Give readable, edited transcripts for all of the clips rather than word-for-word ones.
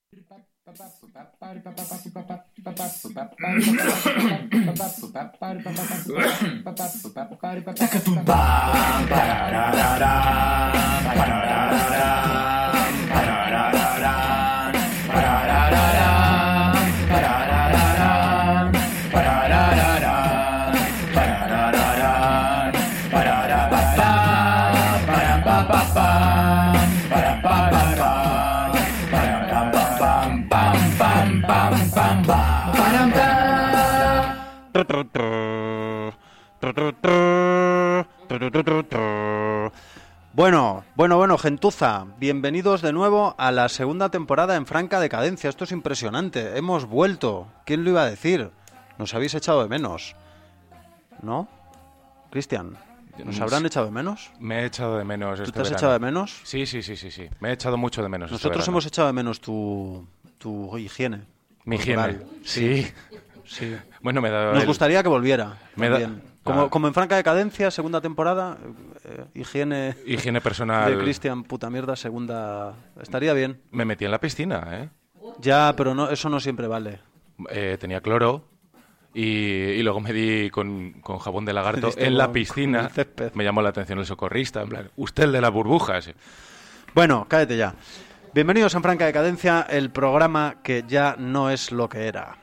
Bueno, gentuza, bienvenidos de nuevo a la segunda temporada en franca decadencia. Esto es impresionante, hemos vuelto. ¿Quién lo iba a decir? Nos habéis echado de menos, ¿no? Cristian, ¿nos habrán echado de menos? Me he echado de menos. ¿Tú te has echado de menos? Sí. Me he echado mucho de menos. Nosotros hemos echado de menos tu higiene. Mi higiene. Sí. Bueno, Nos gustaría que volviera. Como en franca decadencia, segunda temporada, higiene personal de Cristian, puta mierda, segunda. Estaría bien. Me metí en la piscina, ¿eh? Ya, pero no, eso no siempre vale. Tenía cloro y luego me di con jabón de lagarto en la piscina. Me llamó la atención el socorrista, en plan, usted el de las burbujas. Bueno, cállate ya. Bienvenidos a En franca decadencia, el programa que ya no es lo que era.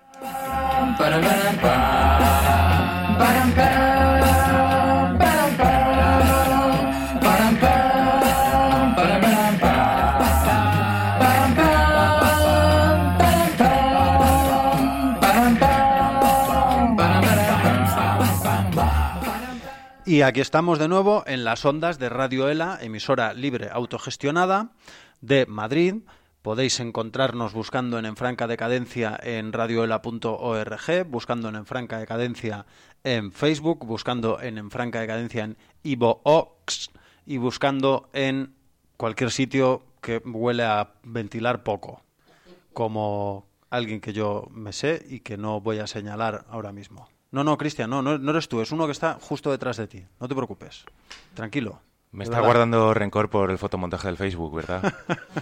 Y aquí estamos de nuevo en las ondas de Radio ELA, emisora libre autogestionada de Madrid. Podéis encontrarnos buscando en Franca Decadencia en radioela.org, buscando en Franca Decadencia en Facebook, buscando en Franca Decadencia en iVoox y buscando en cualquier sitio que huele a ventilar poco, como alguien que yo me sé y que no voy a señalar ahora mismo. No, Cristian, no eres tú, es uno que está justo detrás de ti, no te preocupes, tranquilo. Me está guardando rencor por el fotomontaje del Facebook, ¿verdad?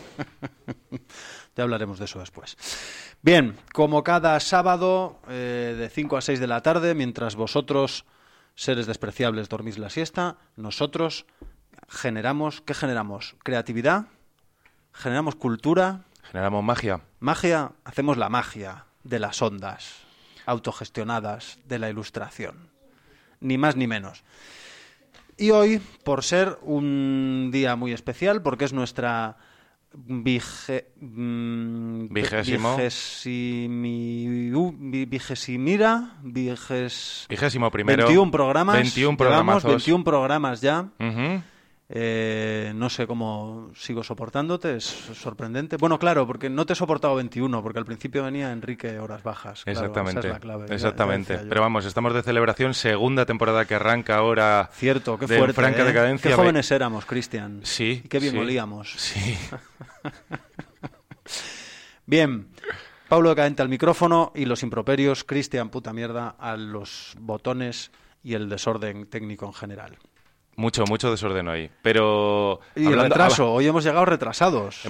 Ya hablaremos de eso después. Bien, como cada sábado de 5 a 6 de la tarde, mientras vosotros, seres despreciables, dormís la siesta, nosotros generamos, ¿qué generamos? Creatividad, generamos cultura. Generamos magia. Magia, hacemos la magia de las ondas autogestionadas de la ilustración. Ni más ni menos. Y hoy, por ser un día muy especial, porque es nuestra vigésimo 21 programas. 21 programas. 21 programas ya. Uh-huh. No sé cómo sigo soportándote, es sorprendente. Bueno, claro, porque no te he soportado 21, porque al principio venía Enrique Horas Bajas. Claro, exactamente, esa es la clave. exactamente. Pero vamos, estamos de celebración, segunda temporada que arranca ahora. Cierto, qué fuerte. Franca decadencia. Qué jóvenes éramos, Cristian. Sí. Y qué bien olíamos. Sí. Bien. Pablo Decadente al micrófono y los improperios, Cristian puta mierda a los botones y el desorden técnico en general. Mucho desorden hoy. Pero. Y el retraso, hoy hemos llegado retrasados.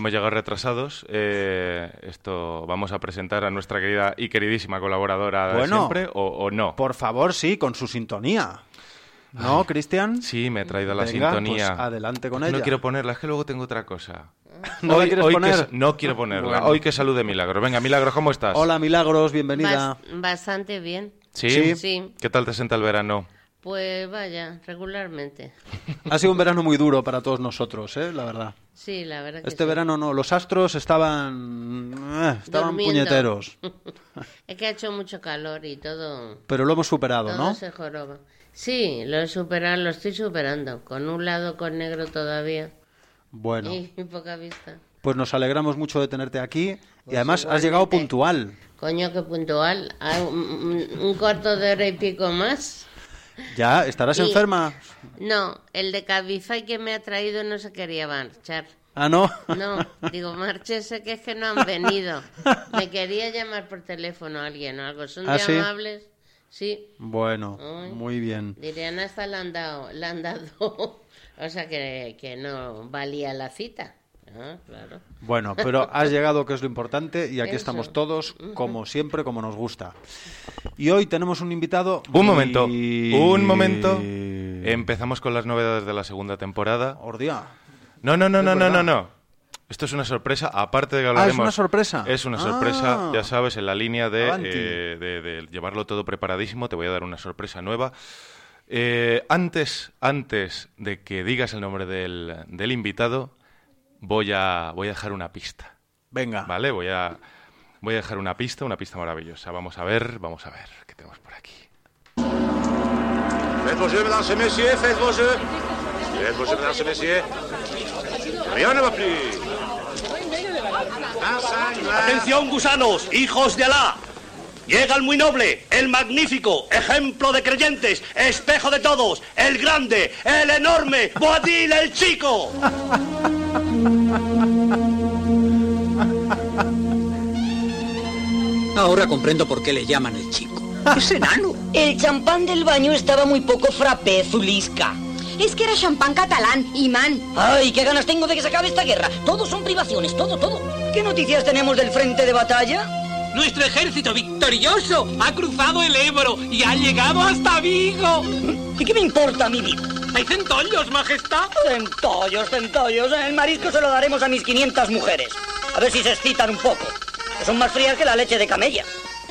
Esto vamos a presentar a nuestra querida y queridísima colaboradora de siempre, ¿o no? Por favor, sí, con su sintonía. ¿No, Cristian? Sí, me he traído la Venga, sintonía. Pues adelante con ella. No quiero ponerla, es que luego tengo otra cosa. ¿No la quieres poner? No quiero ponerla. Bueno. Hoy que salude Milagros. Venga, Milagros, ¿cómo estás? Hola, Milagros, bienvenida. Bastante bien. ¿Sí? Sí. ¿Qué tal te sienta el verano? Pues vaya, regularmente. Ha sido un verano muy duro para todos nosotros, la verdad. Sí, la verdad que Este verano no, los astros estaban puñeteros. Es que ha hecho mucho calor y todo. Pero lo hemos superado, todo ¿no? se joroba. Sí, lo estoy superando. Con un lado con negro todavía. Bueno. Y poca vista. Pues nos alegramos mucho de tenerte aquí. Pues y además igualmente. Has llegado puntual. Coño, qué puntual. Un cuarto de hora y pico más. ¿Ya? ¿Estarás enferma? No, el de Cabify que me ha traído no se quería marchar. ¿Ah, no? No, digo, márchese, que es que no han venido. Me quería llamar por teléfono a alguien o algo. ¿Son de ¿sí? amables? Sí. Bueno, Ay, muy bien. Dirían, hasta le han dado. O sea, que no valía la cita. Claro. Bueno, pero has llegado, que es lo importante, y aquí Eso. estamos todos, como siempre, como nos gusta. Y hoy tenemos un invitado... Un momento. Empezamos con las novedades de la segunda temporada. ¡Ordia! No. Esto es una sorpresa, aparte de que hablaremos... ¿Es una sorpresa? Es una sorpresa, ya sabes, en la línea de llevarlo todo preparadísimo. Te voy a dar una sorpresa nueva. Antes de que digas el nombre del invitado, voy a dejar una pista. Venga. ¿Vale? Voy a dejar una pista maravillosa. Vamos a ver qué tenemos por aquí. Faites vos jeux, mesdames et messieurs, faites vos jeux. Faites vos jeux, mesdames et messieurs. Rien ne va plus. Atención, gusanos, hijos de Alá. Llega el muy noble, el magnífico, ejemplo de creyentes, espejo de todos, el grande, el enorme, Boadil el chico. Ahora comprendo por qué le llaman el chico. Es enano. El champán del baño estaba muy poco frappé, Zulisca. Es que era champán catalán, imán. Ay, qué ganas tengo de que se acabe esta guerra. Todo son privaciones, todo. ¿Qué noticias tenemos del frente de batalla? Nuestro ejército victorioso ha cruzado el Ebro y ha llegado hasta Vigo. ¿Y qué me importa mi vida? ¡Hay centollos, majestad! Centollos. El marisco se lo daremos a mis 500 mujeres. A ver si se excitan un poco. Que son más frías que la leche de camella.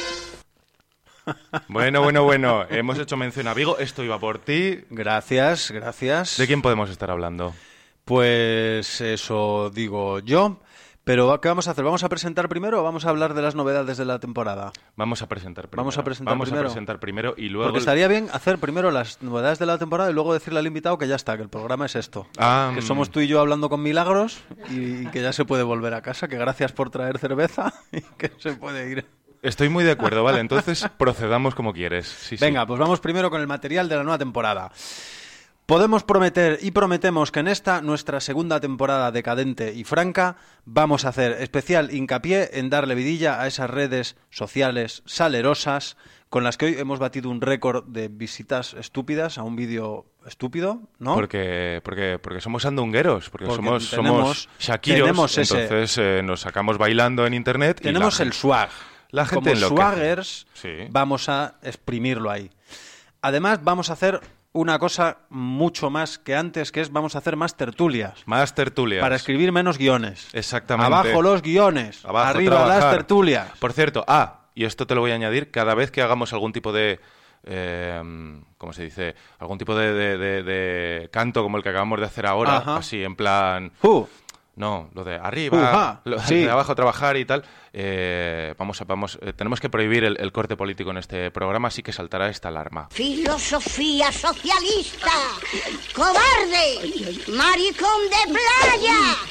Bueno. Hemos hecho mención a Vigo. Esto iba por ti. Gracias. ¿De quién podemos estar hablando? Pues eso digo yo. Pero ¿qué vamos a hacer? ¿Vamos a presentar primero o vamos a hablar de las novedades de la temporada? Vamos a presentar primero. Vamos a presentar primero y luego... Porque estaría bien hacer primero las novedades de la temporada y luego decirle al invitado que ya está, que el programa es esto. Que somos tú y yo hablando con milagros y que ya se puede volver a casa, que gracias por traer cerveza y que se puede ir. Estoy muy de acuerdo, vale. Entonces procedamos como quieres. Sí, Venga, pues vamos primero con el material de la nueva temporada. Podemos prometer y prometemos que en esta, nuestra segunda temporada decadente y franca, vamos a hacer especial hincapié en darle vidilla a esas redes sociales salerosas con las que hoy hemos batido un récord de visitas estúpidas a un vídeo estúpido, ¿no? Porque somos andungueros, porque somos shakiros, entonces nos sacamos bailando en internet. Tenemos el swag. La gente como swaggers, vamos a exprimirlo ahí. Además, vamos a hacer una cosa mucho más que antes, que es vamos a hacer más tertulias. Más tertulias. Para escribir menos guiones. Exactamente. Abajo los guiones, arriba trabajar. las tertulias. Por cierto, y esto te lo voy a añadir, cada vez que hagamos algún tipo de... ¿cómo se dice? Algún tipo de canto como el que acabamos de hacer ahora, así en plan... No, lo de arriba, lo de abajo trabajar y tal. Tenemos que prohibir el corte político en este programa, así que saltará esta alarma. Filosofía socialista, cobarde, maricón de playa.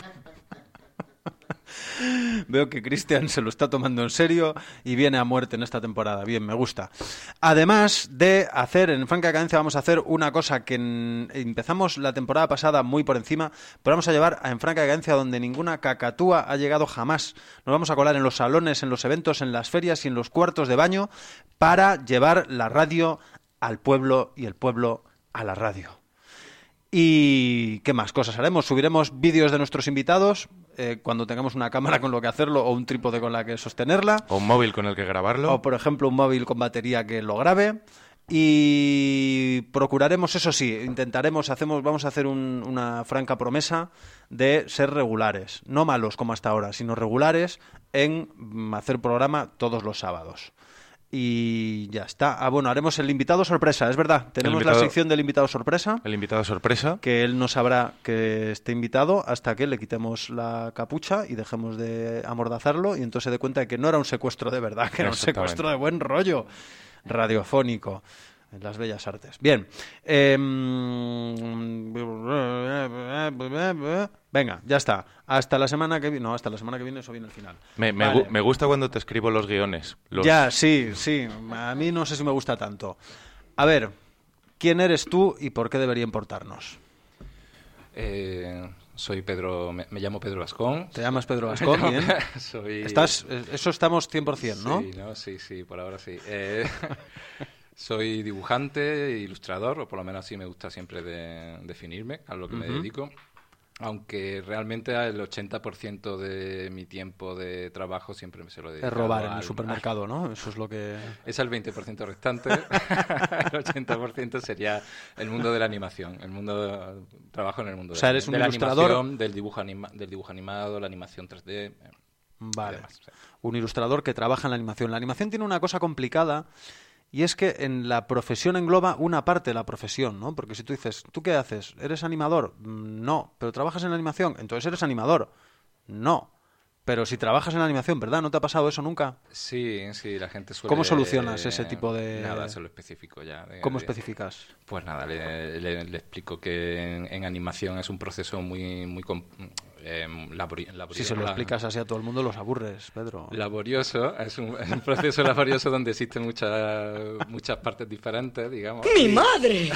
Veo que Cristian se lo está tomando en serio y viene a muerte en esta temporada. Bien, me gusta. Además de hacer, en franca cadencia vamos a hacer una cosa que empezamos la temporada pasada muy por encima, pero vamos a llevar a en franca cadencia donde ninguna cacatúa ha llegado jamás. Nos vamos a colar en los salones, en los eventos, en las ferias y en los cuartos de baño para llevar la radio al pueblo y el pueblo a la radio. ¿Y qué más cosas haremos? Subiremos vídeos de nuestros invitados cuando tengamos una cámara con lo que hacerlo o un trípode con la que sostenerla. O un móvil con el que grabarlo. O, por ejemplo, un móvil con batería que lo grabe. Y procuraremos, eso sí, vamos a hacer una franca promesa de ser regulares. No malos como hasta ahora, sino regulares en hacer programa todos los sábados. Y ya está. Bueno, haremos el invitado sorpresa, es verdad. Tenemos la sección del invitado sorpresa. El invitado sorpresa. Que él no sabrá que esté invitado hasta que le quitemos la capucha y dejemos de amordazarlo y entonces se dé cuenta de que no era un secuestro de verdad, que era un secuestro de buen rollo radiofónico en las bellas artes. Bien. Venga, ya está. Hasta la semana que viene. No, hasta la semana que viene, eso viene al final. Me gusta cuando te escribo los guiones. Ya, sí. A mí no sé si me gusta tanto. A ver, ¿quién eres tú y por qué debería importarnos? Soy Pedro, me llamo Pedro Vascón. ¿Te llamas Pedro Vascón? Bien. Eso estamos 100%, ¿no? Sí, ¿no? Sí, por ahora sí. Soy dibujante, ilustrador, o por lo menos así me gusta siempre definirme a lo que me dedico. Aunque realmente el 80% de mi tiempo de trabajo siempre me se lo dedico. Es robar en el supermercado, ¿no? Eso es lo que... Es el 20% restante. El 80% sería el mundo de la animación. Trabajo en el mundo eres un de la ilustrador... animación, del dibujo animado, la animación 3D... Vale. Demás, sí. Un ilustrador que trabaja en la animación. La animación tiene una cosa complicada... Y es que en la profesión engloba una parte de la profesión, ¿no? Porque si tú dices, ¿tú qué haces? ¿Eres animador? No. ¿Pero trabajas en la animación? Entonces eres animador. No. Pero si trabajas en la animación, ¿verdad? ¿No te ha pasado eso nunca? Sí, la gente suele... ¿Cómo solucionas ese tipo de...? Nada, eso lo especifico ya. ¿Cómo especificas? Pues nada, le explico que en animación es un proceso muy laborioso. Si se lo explicas así a todo el mundo, los aburres, Pedro. Laborioso, es un proceso laborioso donde existen muchas partes diferentes, digamos. ¡Mi madre!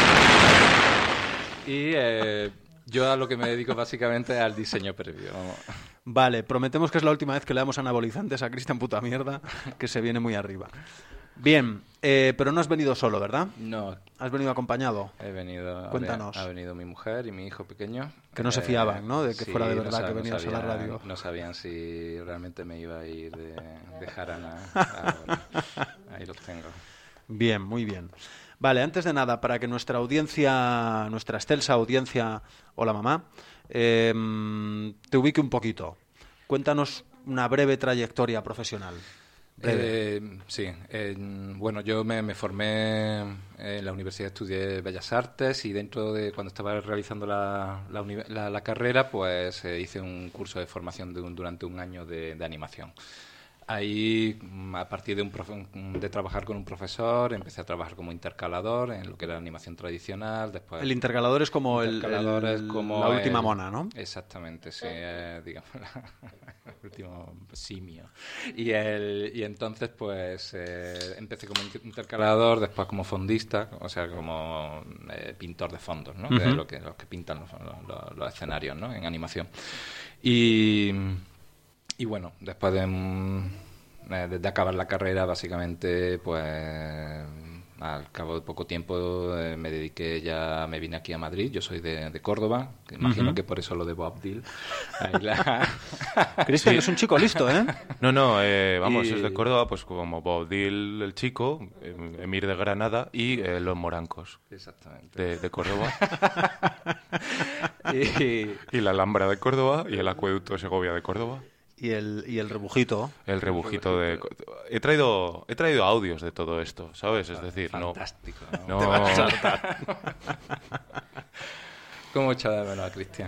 Y yo a lo que me dedico básicamente es al diseño previo. Vale, prometemos que es la última vez que le damos anabolizantes a Cristian puta mierda, que se viene muy arriba. Bien, pero no has venido solo, ¿verdad? No. ¿Has venido acompañado? He venido. Cuéntanos. Ha venido mi mujer y mi hijo pequeño. Que no se fiaban, ¿no? De que sí, fuera de verdad que venías a la radio. No sabían si realmente me iba a ir de jarana. Ahí los tengo. Bien, muy bien. Vale, antes de nada, para que nuestra audiencia, nuestra excelsa audiencia, hola mamá, te ubique un poquito. Cuéntanos una breve trayectoria profesional. Sí, bueno, yo me formé en la universidad, estudié Bellas Artes y dentro de cuando estaba realizando la carrera, pues hice un curso de formación durante un año de animación. Ahí, a partir de trabajar con un profesor, empecé a trabajar como intercalador en lo que era la animación tradicional. Después, el intercalador es como, como la última mona, ¿no? Exactamente, sí, digamos, el último simio. Y entonces, pues, empecé como intercalador, después como fondista, o sea, como pintor de fondos, ¿no? Que es los que pintan los escenarios, ¿no? En animación. Y bueno, después de acabar la carrera, básicamente, pues al cabo de poco tiempo me vine aquí a Madrid. Yo soy de Córdoba, que imagino que por eso lo de Bob Dylan. Cristian, que es un chico listo, ¿eh? No, vamos, es de Córdoba, pues como Bob Dylan, el chico, Emir de Granada y los morancos. Exactamente. De Córdoba. Y la Alhambra de Córdoba y el acueducto de Segovia de Córdoba. Y el rebujito. El rebujito de... He traído audios de todo esto, ¿sabes? Es decir, fantástico, no... Te vas a saltar. ¿Cómo echaba de menos a Cristian?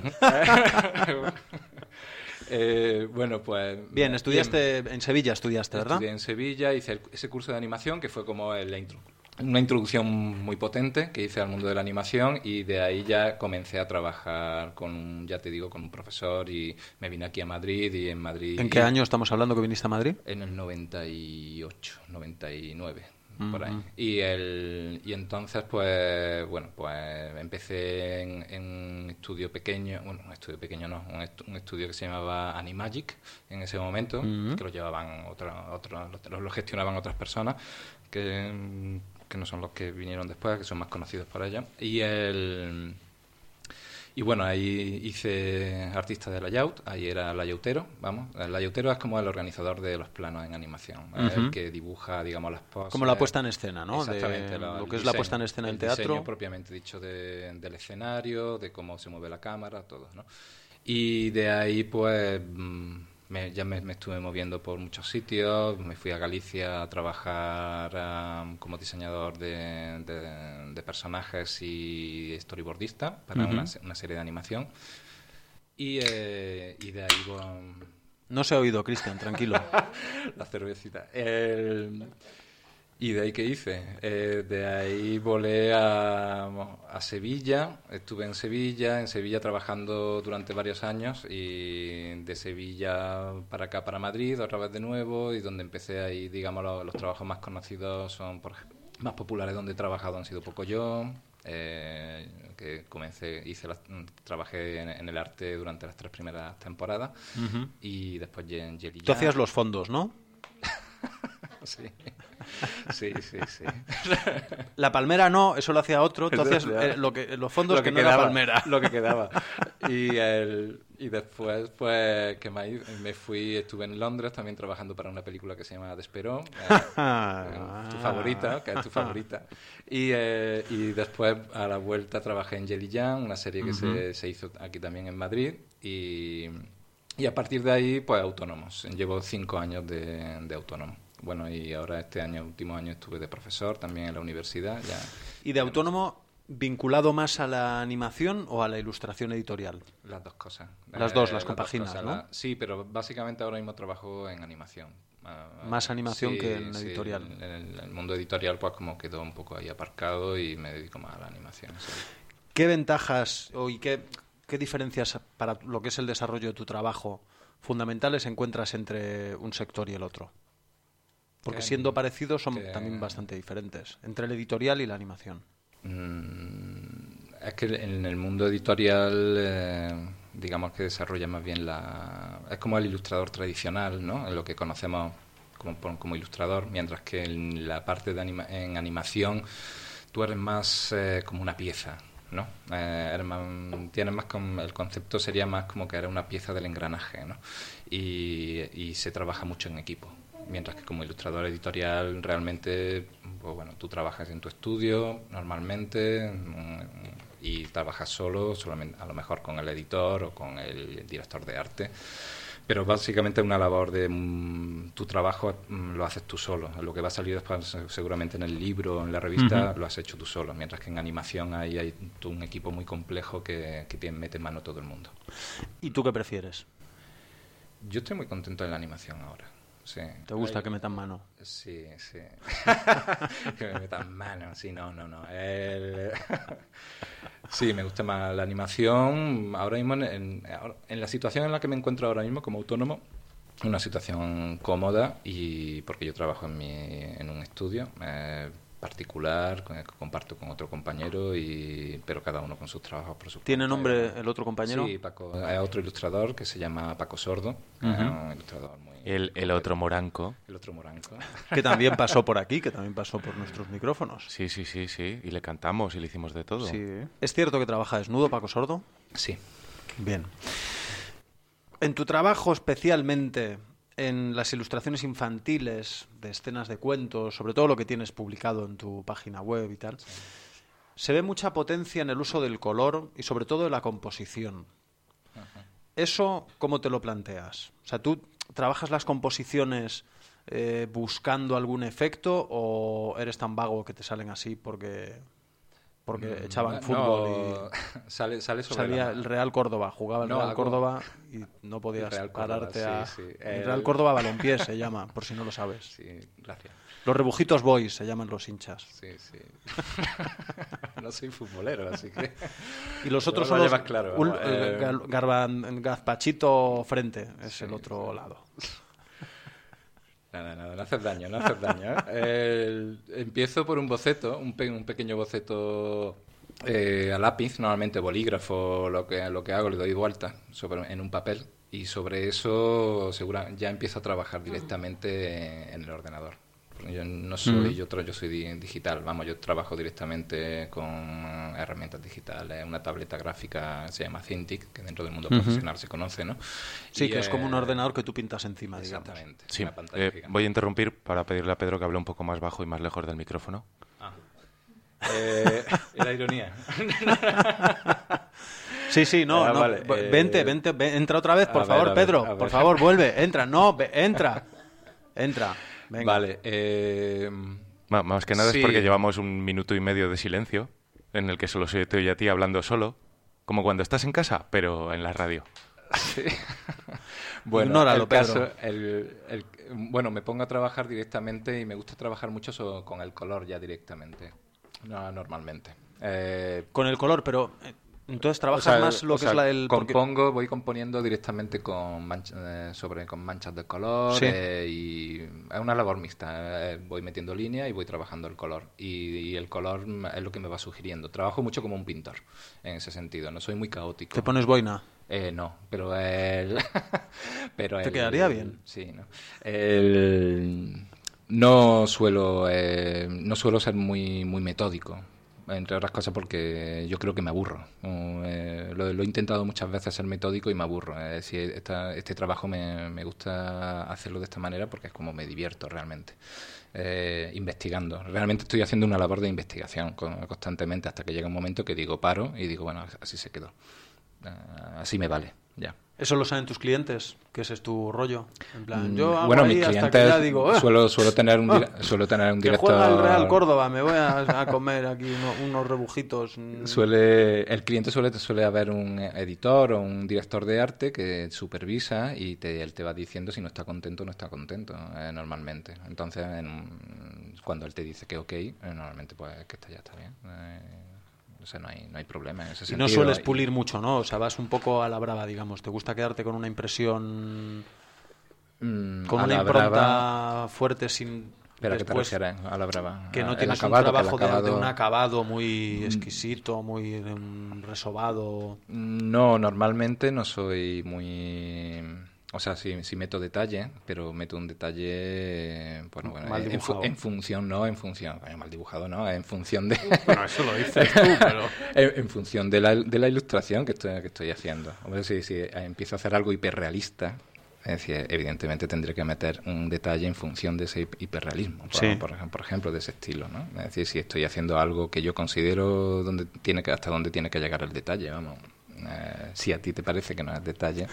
Bueno, pues... Bien, estudiaste en Sevilla, ¿verdad? Estudié en Sevilla, hice ese curso de animación que fue como una introducción muy potente que hice al mundo de la animación y de ahí ya comencé a trabajar con un profesor y me vine aquí a Madrid y en Madrid... ¿En qué año estamos hablando que viniste a Madrid? En el 98, 99, por ahí. Y entonces, pues, bueno, pues empecé en un estudio pequeño, un estudio que se llamaba Animagic en ese momento, que lo llevaban lo gestionaban otras personas que no son los que vinieron después, que son más conocidos por ella. Y bueno, ahí hice artista de layout, ahí era layoutero, vamos. El layoutero es como el organizador de los planos en animación, el que dibuja, digamos, las poses. Como la puesta en escena, ¿no? Exactamente. Lo que es la puesta en escena del teatro. El diseño propiamente dicho del escenario, de cómo se mueve la cámara, todo, ¿no? Y de ahí, pues... Ya me estuve moviendo por muchos sitios, me fui a Galicia a trabajar como diseñador de personajes y storyboardista para una serie de animación y de ahí... No se ha oído, Cristian, tranquilo. La cervecita. ¿Y de ahí qué hice? De ahí volé a Sevilla, estuve en Sevilla trabajando durante varios años y de Sevilla para acá, para Madrid, otra vez de nuevo, y donde empecé ahí, digamos, los trabajos más conocidos son, más populares donde he trabajado han sido Pocoyo, que trabajé en el arte durante las 3 primeras temporadas y después en Jelly. Tú hacías los fondos, ¿no? Sí. Sí. La palmera no, eso lo hacía otro. Entonces, los fondos que no era palmera. Lo que quedaba. Y después, pues, me fui, estuve en Londres también trabajando para una película que se llama Desperó, tu favorita, que es tu favorita. Y después, a la vuelta, trabajé en Jelly Jam, una serie que se hizo aquí también en Madrid. Y a partir de ahí, pues, autónomos. Llevo 5 años de autónomo. Bueno, y ahora último año estuve de profesor también en la universidad. Ya. ¿Y de autónomo vinculado más a la animación o a la ilustración editorial? Las dos cosas. Las dos, las compaginas, ¿no? Sí, pero básicamente ahora mismo trabajo en animación. Más animación que en editorial. En el mundo editorial pues como quedó un poco ahí aparcado y me dedico más a la animación. Sí. ¿Qué ventajas y qué diferencias para lo que es el desarrollo de tu trabajo fundamentales encuentras entre un sector y el otro? Porque siendo parecidos son también bastante diferentes entre el editorial y la animación. Es que en el mundo editorial digamos que desarrolla más bien es como el ilustrador tradicional, ¿no? En lo que conocemos como ilustrador, mientras que en la parte en animación tú eres más como una pieza, ¿no? Tienes más el concepto sería más como que eres una pieza del engranaje, ¿no? Y se trabaja mucho en equipo. Mientras que como ilustrador editorial realmente, pues bueno, tú trabajas en tu estudio normalmente y trabajas solamente a lo mejor con el editor o con el director de arte, pero básicamente es una labor de tu trabajo lo haces tú solo. Lo que va a salir después seguramente en el libro o en la revista lo has hecho tú solo, mientras que en animación hay un equipo muy complejo que mete mano todo el mundo. ¿Y tú qué prefieres? Yo estoy muy contento en la animación ahora. Sí. ¿Te gusta que metan mano? Sí. Que me metan mano, sí, no. Sí, me gusta más la animación. Ahora mismo, en la situación en la que me encuentro ahora mismo como autónomo, una situación cómoda y porque yo trabajo en un estudio particular que comparto con otro compañero pero cada uno con sus trabajos por su cuenta. ¿Tiene nombre el otro compañero? Sí, Paco. Hay otro ilustrador que se llama Paco Sordo, un ilustrador muy... El otro moranco. El otro moranco. Que también pasó por aquí, que también pasó por nuestros micrófonos. Sí. Y le cantamos y le hicimos de todo. Sí. ¿Es cierto que trabaja desnudo, Paco Sordo? Sí. Bien. En tu trabajo especialmente en las ilustraciones infantiles de escenas de cuentos, sobre todo lo que tienes publicado en tu página web y tal, se ve mucha potencia en el uso del color y sobre todo en la composición. ¿Eso cómo te lo planteas? O sea, ¿tú trabajas las composiciones buscando algún efecto o eres tan vago que te salen así porque echaban fútbol y salía el Real Córdoba, jugaba el Real Córdoba y no podías pararte El Real Córdoba Balompié se llama, por si no lo sabes. Sí, gracias. Los Rebujitos Boys se llaman los hinchas. Sí. No soy futbolero, así que... Y los otros son los Gazpachito Frente, es el otro lado. Nada, no haces daño. Empiezo por un boceto, un pequeño boceto a lápiz, normalmente bolígrafo, lo que hago, le doy vuelta en un papel y sobre eso ya empiezo a trabajar directamente en el ordenador. Yo no soy yo soy digital, yo trabajo directamente con herramientas digitales, una tableta gráfica se llama Cintiq, que dentro del mundo profesional se conoce, ¿no? Sí, que es como un ordenador que tú pintas encima, digamos. Exactamente. Sí. Voy a interrumpir para pedirle a Pedro que hable un poco más bajo y más lejos del micrófono. Era ironía. Sí, no. Vale, vente, entra otra vez, por favor, Pedro, por favor, vuelve, entra, entra. Venga. Vale. Más que nada es porque llevamos 1 minuto y medio de silencio en el que solo se te oye a ti hablando solo, como cuando estás en casa, pero en la radio. Sí. Bueno, ignóralo, Pedro. Bueno, me pongo a trabajar directamente y me gusta trabajar mucho con el color ya directamente, normalmente. Con el color, pero... Entonces trabajas más lo que es voy componiendo directamente con manchas de color y es una labor mixta. Voy metiendo línea y voy trabajando el color y el color es lo que me va sugiriendo. Trabajo mucho como un pintor en ese sentido. No soy muy caótico. ¿Te pones boina? No, pero ¿Te quedaría bien? Sí, ¿no? No suelo ser muy metódico, entre otras cosas porque yo creo que me aburro. Lo he intentado muchas veces ser metódico y me aburro. Es decir, este trabajo me gusta hacerlo de esta manera porque es como me divierto realmente. Investigando. Realmente estoy haciendo una labor de investigación constantemente hasta que llega un momento que digo paro y digo, bueno, así se quedó. Así me vale, ya. ¿Eso lo saben tus clientes? ¿Que ese es tu rollo? En plan, yo hago bueno, ahí mis hasta clientes que ya digo... suelo tener un que director... juega el Real Córdoba, me voy a comer aquí unos rebujitos. El cliente suele haber un editor o un director de arte que supervisa y él te va diciendo si no está contento o no está contento, normalmente. Entonces, cuando él te dice que ok, normalmente pues que ya está bien. O sea, no hay problema en ese sentido. Y no sueles pulir mucho, ¿no? O sea, vas un poco a la brava, digamos. ¿Te gusta quedarte con una impresión... con una impronta fuerte sin... ¿Pero a qué te refieres? A la brava. Que no tienes un trabajo de un acabado muy exquisito, muy resobado. No, normalmente no soy muy... O sea, sí meto detalle, pero meto un detalle, bueno, en función, mal dibujado no, en función de... Bueno, eso lo dices tú, pero... en función de la ilustración que estoy haciendo. Hombre, si empiezo a hacer algo hiperrealista, es decir, evidentemente tendré que meter un detalle en función de ese hiperrealismo, por ejemplo, de ese estilo, ¿no? Es decir, si estoy haciendo algo que yo considero hasta dónde tiene que llegar el detalle, vamos... si a ti te parece que no es detalle.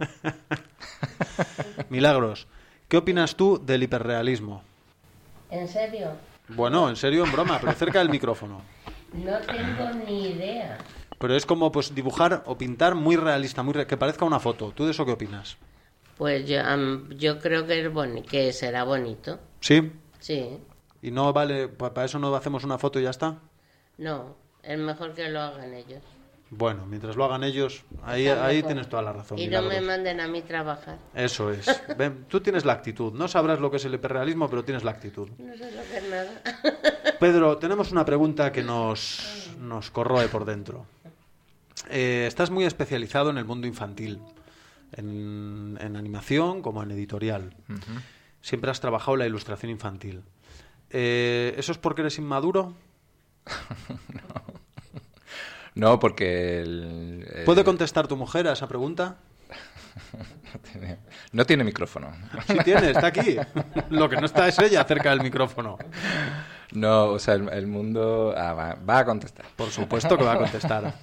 Milagros, ¿qué opinas tú del hiperrealismo? ¿En serio? Bueno, en serio, en broma, pero cerca del micrófono. No tengo ni idea. Pero es como pues dibujar o pintar muy realista, que parezca una foto. ¿Tú de eso qué opinas? Pues yo creo que será bonito. ¿Sí? Sí. ¿Y no vale, para eso no hacemos una foto y ya está? No, es mejor que lo hagan ellos. Bueno, mientras lo hagan ellos, ahí tienes toda la razón. Y Milagros. no me manden a mí trabajar. Eso es. Ven, tú tienes la actitud. No sabrás lo que es el hiperrealismo, pero tienes la actitud. No sé lo que es nada. Pedro, tenemos una pregunta que nos corroe por dentro. Estás muy especializado en el mundo infantil, en animación como en editorial. Uh-huh. Siempre has trabajado la ilustración infantil. ¿Eso es porque eres inmaduro? No, porque... ¿Puede contestar tu mujer a esa pregunta? No tiene micrófono. Sí tiene, está aquí. Lo que no está es ella cerca del micrófono. No, o sea, el mundo... va a contestar. Por supuesto que va a contestar.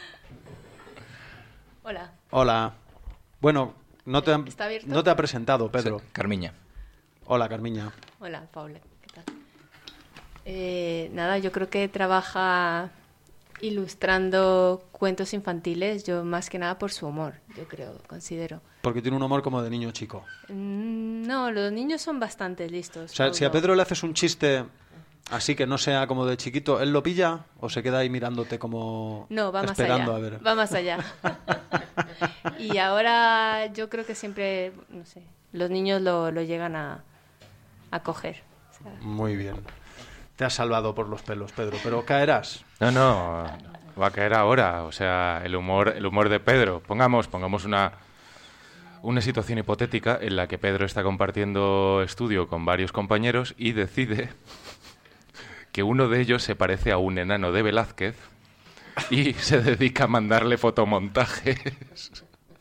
Hola. Hola. Bueno, no te ha presentado, Pedro. Sí, Carmiña. Hola, Carmiña. Hola, Paula. ¿Qué tal? Nada, yo creo que trabaja... ilustrando cuentos infantiles, yo más que nada por su humor, considero. Porque tiene un humor como de niño chico. No, los niños son bastante listos. O sea, si a Pedro le haces un chiste así que no sea como de chiquito, ¿él lo pilla o se queda ahí mirándote como esperando a ver? Va más allá. Y ahora yo creo que siempre, no sé, los niños lo llegan a coger. O sea, muy bien. Te has salvado por los pelos, Pedro, pero caerás. No, va a caer ahora. O sea, el humor de Pedro. Pongamos una situación hipotética en la que Pedro está compartiendo estudio con varios compañeros y decide que uno de ellos se parece a un enano de Velázquez y se dedica a mandarle fotomontajes.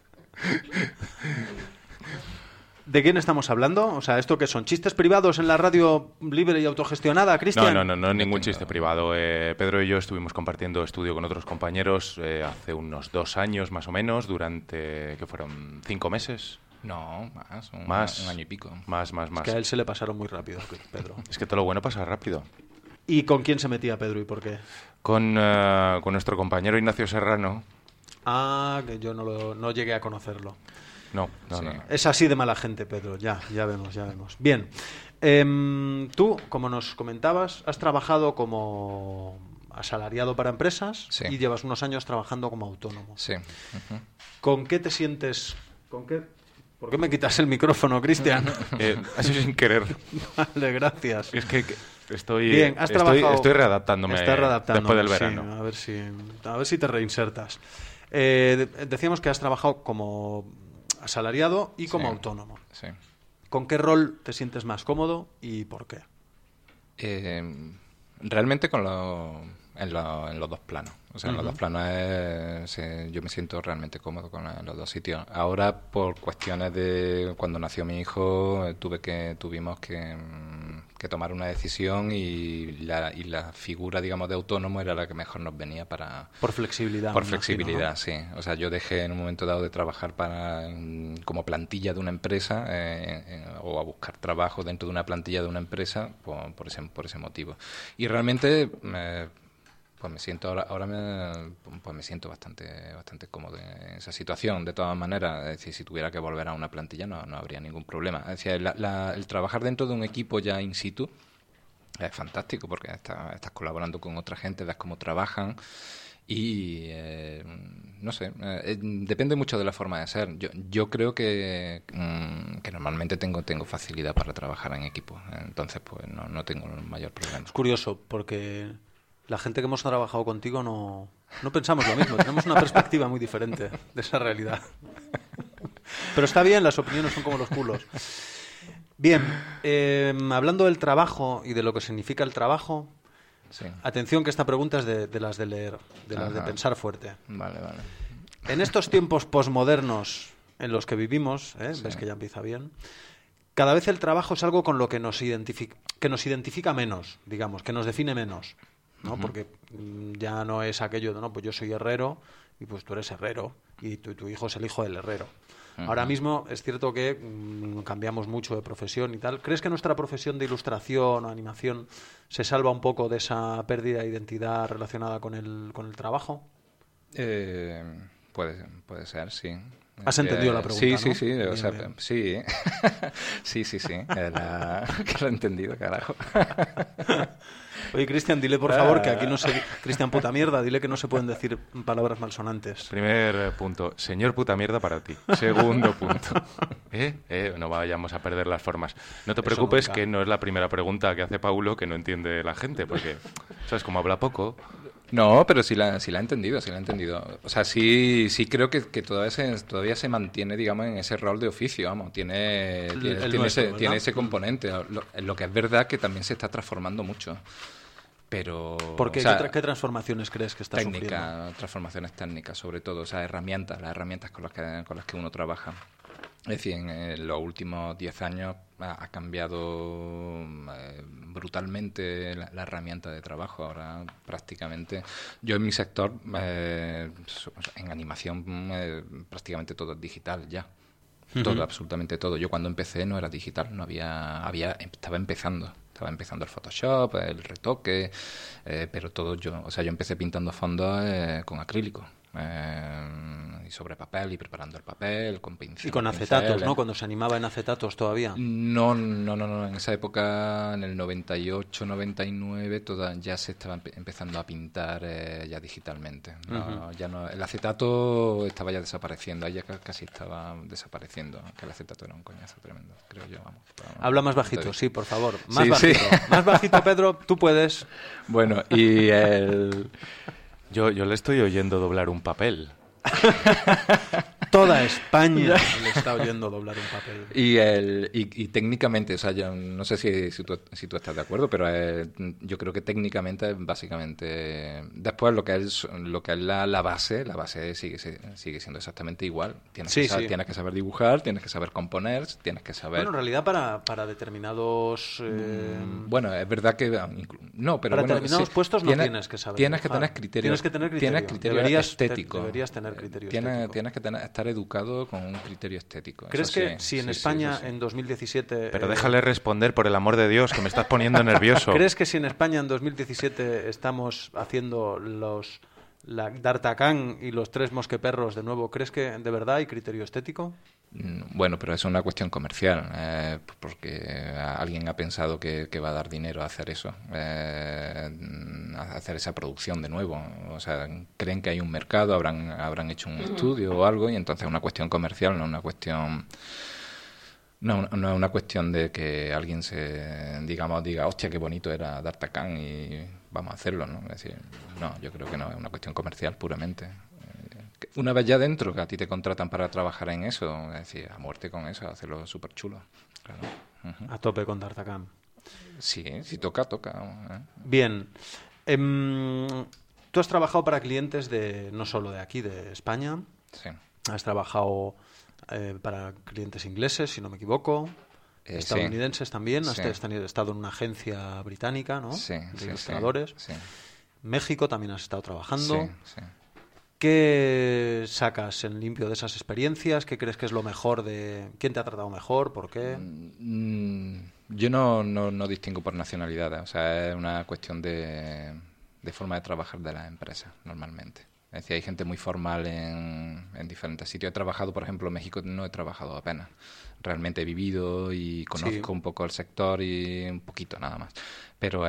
¿De quién estamos hablando? O sea, ¿esto qué son? ¿Chistes privados en la radio libre y autogestionada, Cristian? No, ningún chiste privado. Pedro y yo estuvimos compartiendo estudio con otros compañeros hace unos 2 años más o menos, durante, ¿qué fueron? 5 meses. No, un año y pico. Más. Es que a él se le pasaron muy rápido, Pedro. Es que todo lo bueno pasa rápido. ¿Y con quién se metía Pedro y por qué? Con nuestro compañero Ignacio Serrano. Ah, que yo no llegué a conocerlo. No. Es así de mala gente, Pedro. Ya vemos. Bien. Tú, como nos comentabas, has trabajado como asalariado para empresas y llevas unos años trabajando como autónomo. Sí. Uh-huh. ¿Con qué te sientes? ¿Por qué me quitas el micrófono, Cristian? Así sin querer. Vale, gracias. Es que estoy readaptándome después del verano. Sí, a ver si te reinsertas. Decíamos que has trabajado como asalariado y como autónomo. Sí. ¿Con qué rol te sientes más cómodo y por qué? Realmente en los dos planos. O sea, en los dos planos yo me siento realmente cómodo con los dos sitios. Ahora, por cuestiones de cuando nació mi hijo, tuvimos que tomar una decisión y la figura, digamos, de autónomo era la que mejor nos venía para... Por flexibilidad. Por flexibilidad, sí. O sea, yo dejé en un momento dado de trabajar como plantilla de una empresa o a buscar trabajo dentro de una plantilla de una empresa por ese motivo. Y realmente... pues me siento pues me siento bastante cómodo en esa situación. De todas maneras, es decir, si tuviera que volver a una plantilla no habría ningún problema. Es decir, el trabajar dentro de un equipo ya in situ es fantástico porque estás colaborando con otra gente, ves cómo trabajan y no sé, depende mucho de la forma de ser. Yo creo que normalmente tengo facilidad para trabajar en equipo, entonces pues no tengo mayor problema. Es curioso porque la gente que hemos trabajado contigo no pensamos lo mismo, tenemos una perspectiva muy diferente de esa realidad. Pero está bien, las opiniones son como los culos. Bien, hablando del trabajo y de lo que significa el trabajo, sí. Atención que esta pregunta es de las de leer, las de pensar fuerte. Vale. En estos tiempos posmodernos en los que vivimos, sí. Ves que ya empieza bien, cada vez el trabajo es algo con lo que nos identifica menos, digamos, que nos define menos. ¿No? Porque ya no es aquello de, no, pues yo soy herrero y pues tú eres herrero y tu hijo es el hijo del herrero. Ahora mismo es cierto que cambiamos mucho de profesión y tal. ¿Crees que nuestra profesión de ilustración o animación se salva un poco de esa pérdida de identidad relacionada con el trabajo? Puede ser, sí. ¿Has entendido la pregunta? Sí, ¿no? sí. Bien, o sea, bien. Sí. Sí. Que lo he entendido, carajo. Oye, Cristian, dile por favor que aquí no se... Cristian, puta mierda, dile que no se pueden decir palabras malsonantes. Primer punto, señor puta mierda para ti. Segundo punto, no vayamos a perder las formas. No te preocupes, que no es la primera pregunta que hace Paulo que no entiende la gente, porque, ¿sabes? Como habla poco... No, pero sí la he entendido. O sea, sí creo que todavía se mantiene, digamos, en ese rol de oficio, vamos. Tiene ese componente. Lo que es verdad que también se está transformando mucho. Pero... ¿Por qué? O sea, ¿Qué transformaciones crees que está sufriendo? Transformaciones técnicas, sobre todo. O sea, las herramientas con las que uno trabaja. Es decir, en los últimos 10 años ha cambiado brutalmente la herramienta de trabajo. Ahora prácticamente, yo en mi sector, en animación, prácticamente todo es digital ya. Todo, absolutamente todo. Yo cuando empecé no era digital, estaba empezando el Photoshop, el retoque, pero todo yo empecé pintando fondos con acrílico. Y sobre papel y preparando el papel con pincel. Y con acetatos, ¿no? Cuando se animaba en acetatos todavía. No. En esa época, en el 98, 99, ya se estaba empezando a pintar ya digitalmente. Ya no, el acetato estaba ya desapareciendo, ahí ya casi estaba desapareciendo. Que el acetato era un coñazo tremendo, creo yo. Habla más bajito, sí, por favor. Más bajito. Sí. Más bajito, Pedro, tú puedes. Bueno, y Yo le estoy oyendo doblar un papel. Toda España le está oyendo doblar un papel. Y técnicamente, o sea, yo no sé si tú estás de acuerdo, pero yo creo que técnicamente, básicamente, después lo que es la base sigue siendo exactamente igual. Tienes que saber dibujar, tienes que saber componer, tienes que saber... Bueno, en realidad para determinados... Bueno, es verdad que... No, pero para determinados puestos no tienes que saber dibujar. Tienes que tener criterio. Tienes criterio estético. Deberías tener criterio estético. Tienes que estar educado con un criterio estético. ¿Crees que si en España en 2017... Pero déjale responder, por el amor de Dios, que me estás poniendo nervioso. ¿Crees que si en España en 2017 estamos haciendo la D'Artagnan y los tres mosqueperros de nuevo, ¿crees que de verdad hay criterio estético? Bueno, pero es una cuestión comercial, porque alguien ha pensado que va a dar dinero a hacer eso, a hacer esa producción de nuevo. O sea, creen que hay un mercado, habrán hecho un estudio o algo, y entonces es una cuestión comercial, no es una cuestión... No es una cuestión de que alguien diga, hostia, qué bonito era D'Artagnan y vamos a hacerlo, ¿no? Es decir, no, yo creo que no, es una cuestión comercial puramente. Una vez ya dentro, que a ti te contratan para trabajar en eso, es decir, a muerte con eso, hacerlo súper chulo. Claro. A tope con D'Artagnan. Sí, si toca, toca. Bien. Tú has trabajado para clientes no solo de aquí, de España. Sí. Has trabajado para clientes ingleses, si no me equivoco. Estadounidenses también. Sí. Has estado en una agencia británica, ¿no? Sí, de ilustradores. Sí. México también has estado trabajando. Sí. ¿Qué sacas en limpio de esas experiencias? ¿Qué crees que es lo mejor de... ¿Quién te ha tratado mejor? ¿Por qué? Yo no distingo por nacionalidad. O sea, es una cuestión de forma de trabajar de las empresas, normalmente. Es decir, hay gente muy formal en diferentes sitios. He trabajado, por ejemplo, en México no he trabajado apenas. Realmente he vivido y conozco un poco el sector y un poquito nada más. Pero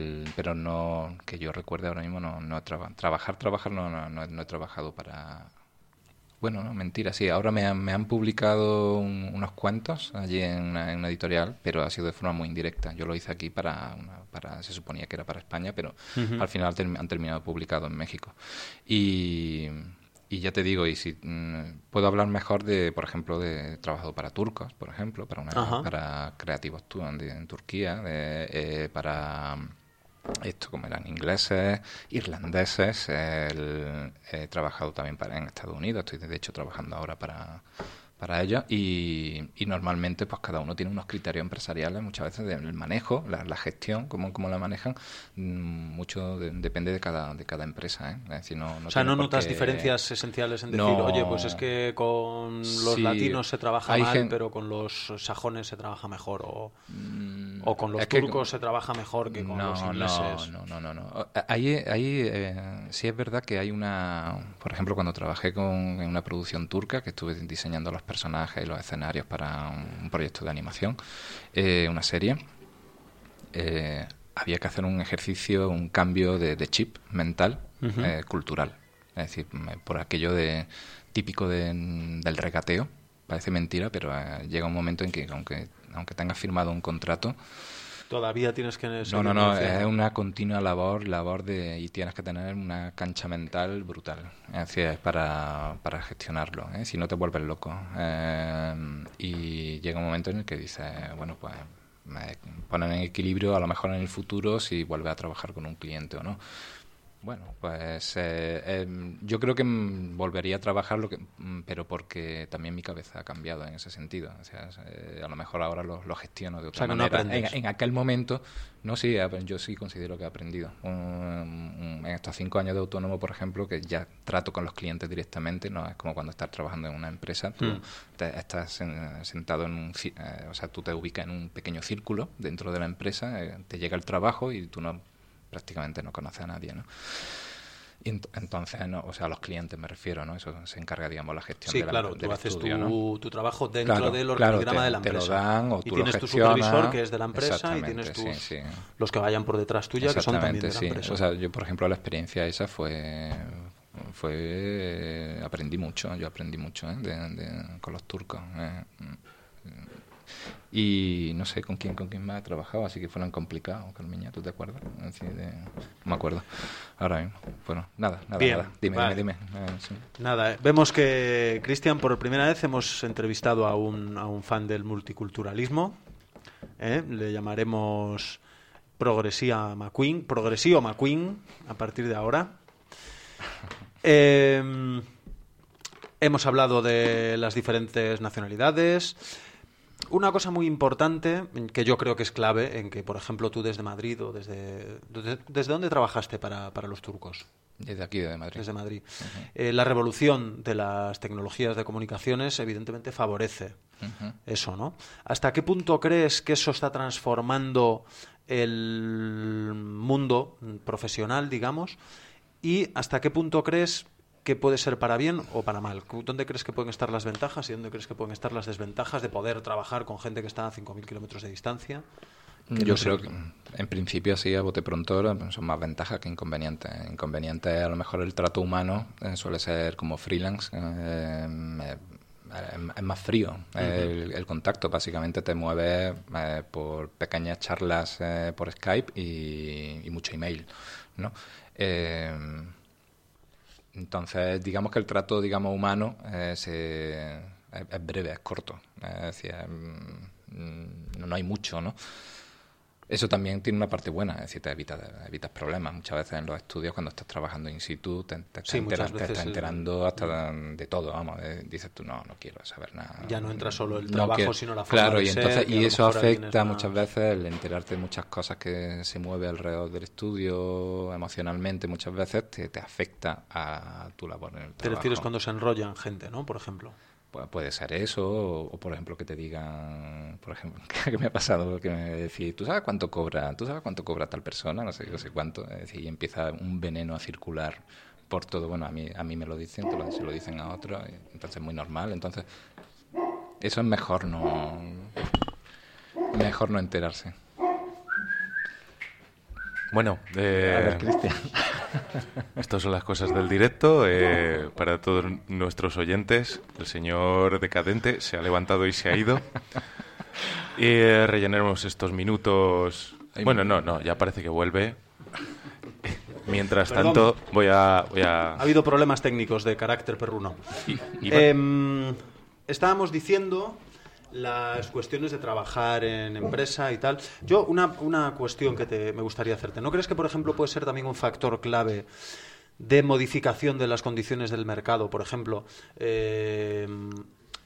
no, que yo recuerde ahora mismo, no he trabajar no he trabajado para... Bueno, no, mentira, sí. Ahora me han publicado unos cuentos allí en una editorial, pero ha sido de forma muy indirecta. Yo lo hice aquí se suponía que era para España, pero al final han terminado publicado en México. Y ya te digo, y si puedo hablar mejor por ejemplo, de trabajado para turcos, por ejemplo, para creativos en Turquía, para... Esto como eran ingleses, irlandeses, he trabajado también en Estados Unidos, estoy de hecho trabajando ahora para ellos y normalmente pues cada uno tiene unos criterios empresariales muchas veces del manejo, la gestión, cómo la manejan, mucho depende de cada empresa, ¿eh? Es decir, no ¿no notas diferencias esenciales en decir, oye, pues es que con los latinos se trabaja mal, pero con los sajones se trabaja mejor, o con los turcos se trabaja mejor que con los ingleses? No. Ahí sí es verdad que hay por ejemplo, cuando trabajé en una producción turca, que estuve diseñando los personajes y los escenarios para un proyecto de animación, una serie, había que hacer un ejercicio, un cambio de chip mental, cultural. Es decir, por aquello típico del regateo, parece mentira, pero llega un momento en que aunque tengas firmado un contrato, todavía tienes que... No, es una continua labor y tienes que tener una cancha mental brutal. Es decir, es para gestionarlo, ¿eh? Si no te vuelves loco. Y llega un momento en el que dices, bueno, pues me ponen en equilibrio a lo mejor en el futuro si vuelves a trabajar con un cliente o no. Bueno, pues yo creo que volvería a trabajar, pero porque también mi cabeza ha cambiado en ese sentido. O sea, a lo mejor ahora lo gestiono de otra manera. En aquel momento, yo sí considero que he aprendido. En estos 5 años de autónomo, por ejemplo, que ya trato con los clientes directamente, no es como cuando estás trabajando en una empresa, tú estás sentado o sea, tú te ubicas en un pequeño círculo dentro de la empresa, te llega el trabajo y tú prácticamente no conoce a nadie, ¿no? Y entonces, o sea, a los clientes me refiero, ¿no? Eso se encarga, digamos, la gestión del estudio, tú haces ¿no? tu trabajo dentro del organigrama de la empresa. Te lo dan o y tú tienes lo tu gestionas. supervisor, que es de la empresa, y tienes los que vayan por detrás tuya, que son también de la empresa. O sea, yo, por ejemplo, la experiencia esa aprendí mucho con los turcos. Y no sé con quién más he trabajado, así que fueron complicados. Carmiña, ¿tú te acuerdas? No me acuerdo ahora mismo. Bueno, nada. Dime. Sí. Nada, vemos que, Cristian, por primera vez hemos entrevistado a un fan del multiculturalismo. Le llamaremos Progressivo McQueen a partir de ahora. Hemos hablado de las diferentes nacionalidades. Una cosa muy importante, que yo creo que es clave, en que, por ejemplo, tú desde Madrid o ¿desde dónde trabajaste para los turcos? Desde aquí, de Madrid. Desde Madrid. La revolución de las tecnologías de comunicaciones evidentemente favorece eso, ¿no? ¿Hasta qué punto crees que eso está transformando el mundo profesional, digamos? ¿Y hasta qué punto crees que puede ser para bien o para mal? ¿Dónde crees que pueden estar las ventajas y dónde crees que pueden estar las desventajas de poder trabajar con gente que está a 5.000 kilómetros de distancia? Yo creo que en principio, así a bote pronto, son más ventajas que inconvenientes. Inconvenientes, a lo mejor el trato humano suele ser como freelance, es más frío el contacto. Básicamente te mueves por pequeñas charlas por Skype y mucho email, ¿no? Entonces, digamos que el trato, humano es breve, es corto. Es decir, no hay mucho, ¿no? Eso también tiene una parte buena, es decir, te evitas problemas. Muchas veces en los estudios, cuando estás trabajando in situ, te estás enterando hasta de todo, vamos. Dices tú, no quiero saber nada. Ya no entra solo el trabajo, sino la forma de de ser. Claro, y eso afecta muchas veces el enterarte de muchas cosas que se mueve alrededor del estudio, emocionalmente, muchas veces te afecta a tu labor en el trabajo. Te refieres cuando se enrollan gente, ¿no? Por ejemplo. Puede ser eso, o por ejemplo que te digan, por ejemplo, que me ha pasado que me decís, ¿tú sabes cuánto cobra tal persona? No sé cuánto, es decir, y empieza un veneno a circular por todo. Bueno, a mí me lo dicen, se lo dicen a otros, entonces es muy normal. Entonces, eso es mejor no enterarse. Bueno, a ver, Cristian. Estas son las cosas del directo. Para todos nuestros oyentes, el señor Decadente se ha levantado y se ha ido. Y rellenaremos estos minutos. Bueno, no, ya parece que vuelve. Mientras tanto, voy a... Ha habido problemas técnicos de carácter perruno. Estábamos diciendo las cuestiones de trabajar en empresa y tal. Yo, una cuestión que me gustaría hacerte. ¿No crees que, por ejemplo, puede ser también un factor clave de modificación de las condiciones del mercado? Por ejemplo, el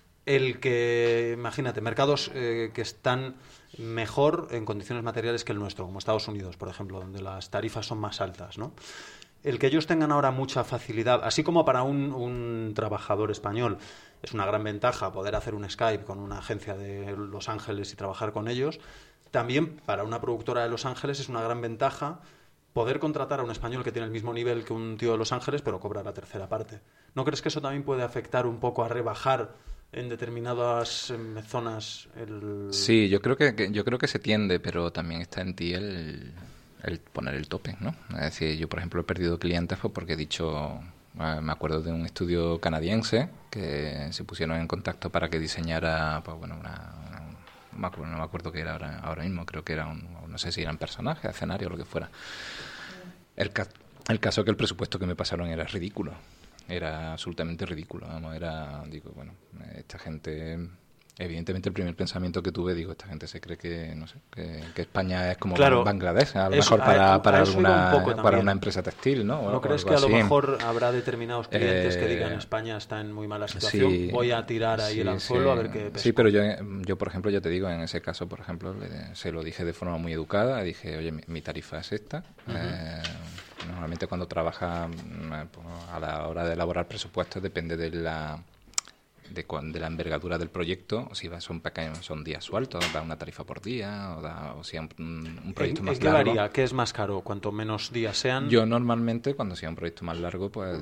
que, imagínate, mercados que están mejor en condiciones materiales que el nuestro, como Estados Unidos, por ejemplo, donde las tarifas son más altas, ¿no? El que ellos tengan ahora mucha facilidad, así como para un trabajador español es una gran ventaja poder hacer un Skype con una agencia de Los Ángeles y trabajar con ellos, también para una productora de Los Ángeles es una gran ventaja poder contratar a un español que tiene el mismo nivel que un tío de Los Ángeles, pero cobra la tercera parte. ¿No crees que eso también puede afectar un poco a rebajar en determinadas zonas el...? Sí, yo creo que se tiende, pero también está en ti el poner el tope, ¿no? Es decir, yo, por ejemplo, he perdido clientes porque he dicho... Me acuerdo de un estudio canadiense que se pusieron en contacto para que diseñara, pues bueno, no me acuerdo qué era ahora mismo, creo que era no sé si eran personajes, escenarios, lo que fuera. El caso que el presupuesto que me pasaron era ridículo, era absolutamente ridículo, vamos, digo, bueno, esta gente... Evidentemente el primer pensamiento que tuve, digo, esta gente se cree que, no sé, que España es como Bangladesh, a lo mejor para una empresa textil, ¿no? ¿No crees que a lo mejor habrá determinados clientes que digan España está en muy mala situación, voy a tirar ahí el anzuelo a ver qué pesco? Sí, pero yo, por ejemplo, ya te digo, en ese caso, por ejemplo, se lo dije de forma muy educada, dije, oye, mi tarifa es esta. Normalmente cuando trabajas a la hora de elaborar presupuestos depende de la envergadura del proyecto, si son días sueltos, da una tarifa por día, o si es un proyecto más largo. ¿En qué varía? ¿Qué es más caro? Cuanto menos días sean... Yo normalmente, cuando sea un proyecto más largo, pues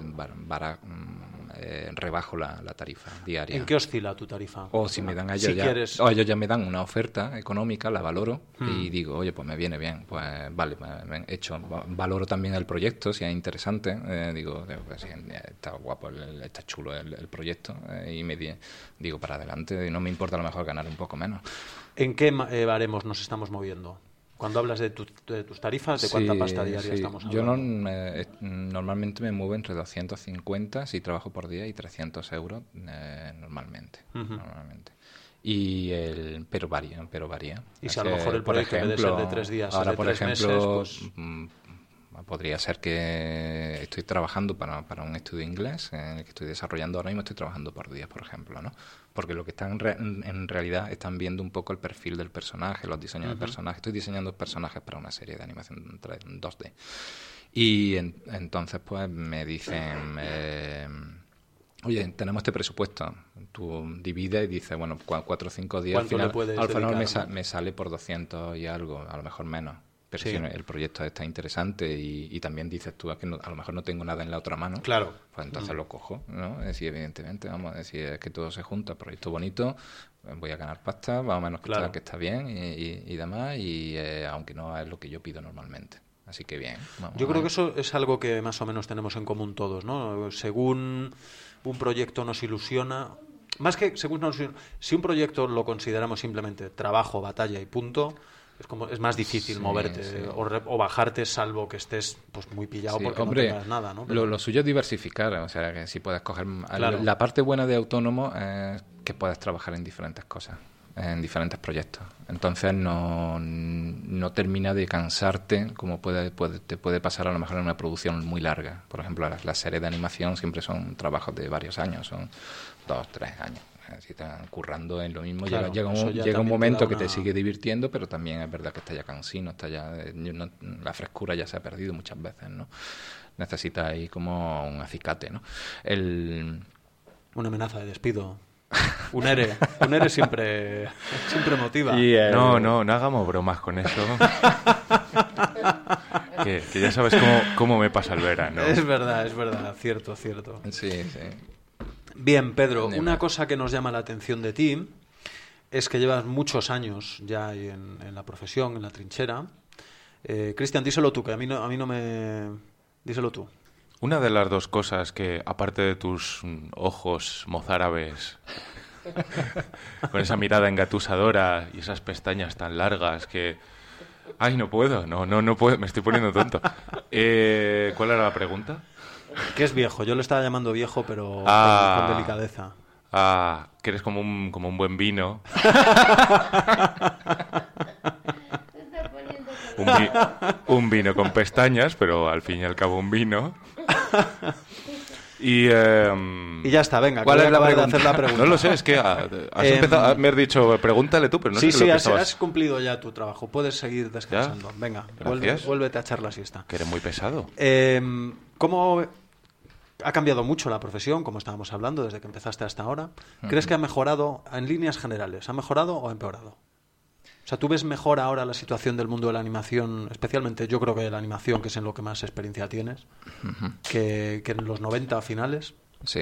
rebajo la tarifa diaria. ¿En qué oscila tu tarifa? O si me dan ellos ya me dan una oferta económica, la valoro y digo, oye, pues me viene bien, pues vale, valoro también el proyecto, si es interesante, digo, pues, si está guapo, está chulo el proyecto, y me digo para adelante, y no me importa a lo mejor ganar un poco menos. ¿En qué baremos nos estamos moviendo? Cuando hablas de tus tarifas, ¿de cuánta pasta diaria estamos hablando? Yo normalmente me muevo entre 250 si trabajo por día y 300 euros normalmente. Pero varía. Y si a lo mejor el proyecto debe ser de 3 días, ahora, de por 3 ejemplo, meses, pues... podría ser que estoy trabajando para un estudio inglés en el que estoy desarrollando ahora mismo, estoy trabajando por días, por ejemplo, ¿no? Porque lo que están en realidad están viendo un poco el perfil del personaje, los diseños de personajes. Estoy diseñando personajes para una serie de animación 2D. Y entonces pues me dicen... oye, tenemos este presupuesto. Tú divides y dices, bueno, 4 o 5 días al final me sale por 200 y algo, a lo mejor menos. Pero si el proyecto está interesante y también dices tú que a lo mejor no tengo nada en la otra mano, claro, pues entonces lo cojo, ¿no? Es decir, evidentemente, vamos a decir, es que todo se junta, proyecto bonito, voy a ganar pasta, más o menos que está bien y demás, y aunque no es lo que yo pido normalmente. Así que bien. Yo creo que eso es algo que más o menos tenemos en común todos, ¿no? Según un proyecto nos ilusiona, más que según nos ilusiona, si un proyecto lo consideramos simplemente trabajo, batalla y punto, es más difícil moverte o bajarte, salvo que estés pues muy pillado porque no tengas nada, ¿no? Pero... Lo suyo es diversificar, o sea, que si puedes coger... Claro. La parte buena de autónomo es que puedes trabajar en diferentes cosas. en diferentes proyectos. Entonces no termina de cansarte como te puede pasar a lo mejor en una producción muy larga. Por ejemplo, las series de animación siempre son trabajos de varios años, son 2, 3 años. Si están currando en lo mismo, claro, llega un momento que te sigue divirtiendo, pero también es verdad que está ya cansino, la frescura ya se ha perdido muchas veces, ¿no? Necesita ahí como un acicate, ¿no? Una amenaza de despido. Un ERE siempre motiva. No hagamos bromas con eso. que ya sabes cómo me pasa el verano. Es verdad, cierto. Sí. Bien, Pedro, una cosa que nos llama la atención de ti es que llevas muchos años ya en la profesión, en la trinchera. Cristian, díselo tú, que a mí no me... Díselo tú. Una de las dos cosas que, aparte de tus ojos mozárabes, con esa mirada engatusadora y esas pestañas tan largas que... ¡Ay, no puedo! No puedo, me estoy poniendo tonto. ¿Cuál era la pregunta? Que es viejo. Yo lo estaba llamando viejo, pero con delicadeza. Que eres como un buen vino. Un vino con pestañas, pero al fin y al cabo un vino. Y ya está, venga. ¿Cuál es la pregunta? Hacer la pregunta? No lo sé, es que has empezado, me has dicho, pregúntale tú, pero no sé Sí, lo que has cumplido ya tu trabajo. Puedes seguir descansando. ¿Ya? Venga, Gracias. vuélvete a echar la siesta. Que eres muy pesado. ¿Cómo ha cambiado mucho la profesión, como estábamos hablando, desde que empezaste hasta ahora? ¿Crees que ha mejorado en líneas generales? ¿Ha mejorado o ha empeorado? O sea, ¿tú ves mejor ahora la situación del mundo de la animación, especialmente yo creo que de la animación, que es en lo que más experiencia tienes, que en los 90 finales? Sí.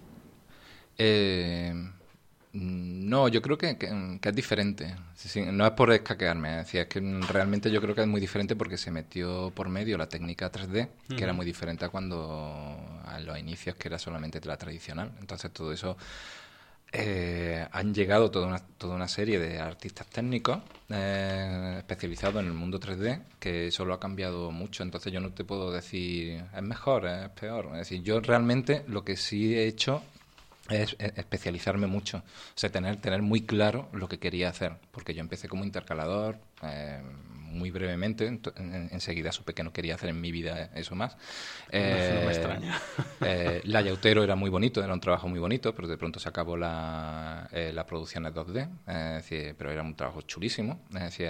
No, yo creo que es diferente. Sí, no es por escaquearme, es que realmente yo creo que es muy diferente porque se metió por medio la técnica 3D, que era muy diferente a los inicios, que era solamente la tradicional. Entonces todo eso... han llegado toda una serie de artistas técnicos especializados en el mundo 3D, que eso lo ha cambiado mucho. Entonces yo no te puedo decir es mejor, es peor. Es decir, yo realmente lo que sí he hecho es especializarme mucho, o sea, tener muy claro lo que quería hacer, porque yo empecé como intercalador muy brevemente, enseguida supe que no quería hacer en mi vida eso más. No me extraña. La Yautero era muy bonito, era un trabajo muy bonito, pero de pronto se acabó la producción en 2D, pero era un trabajo chulísimo.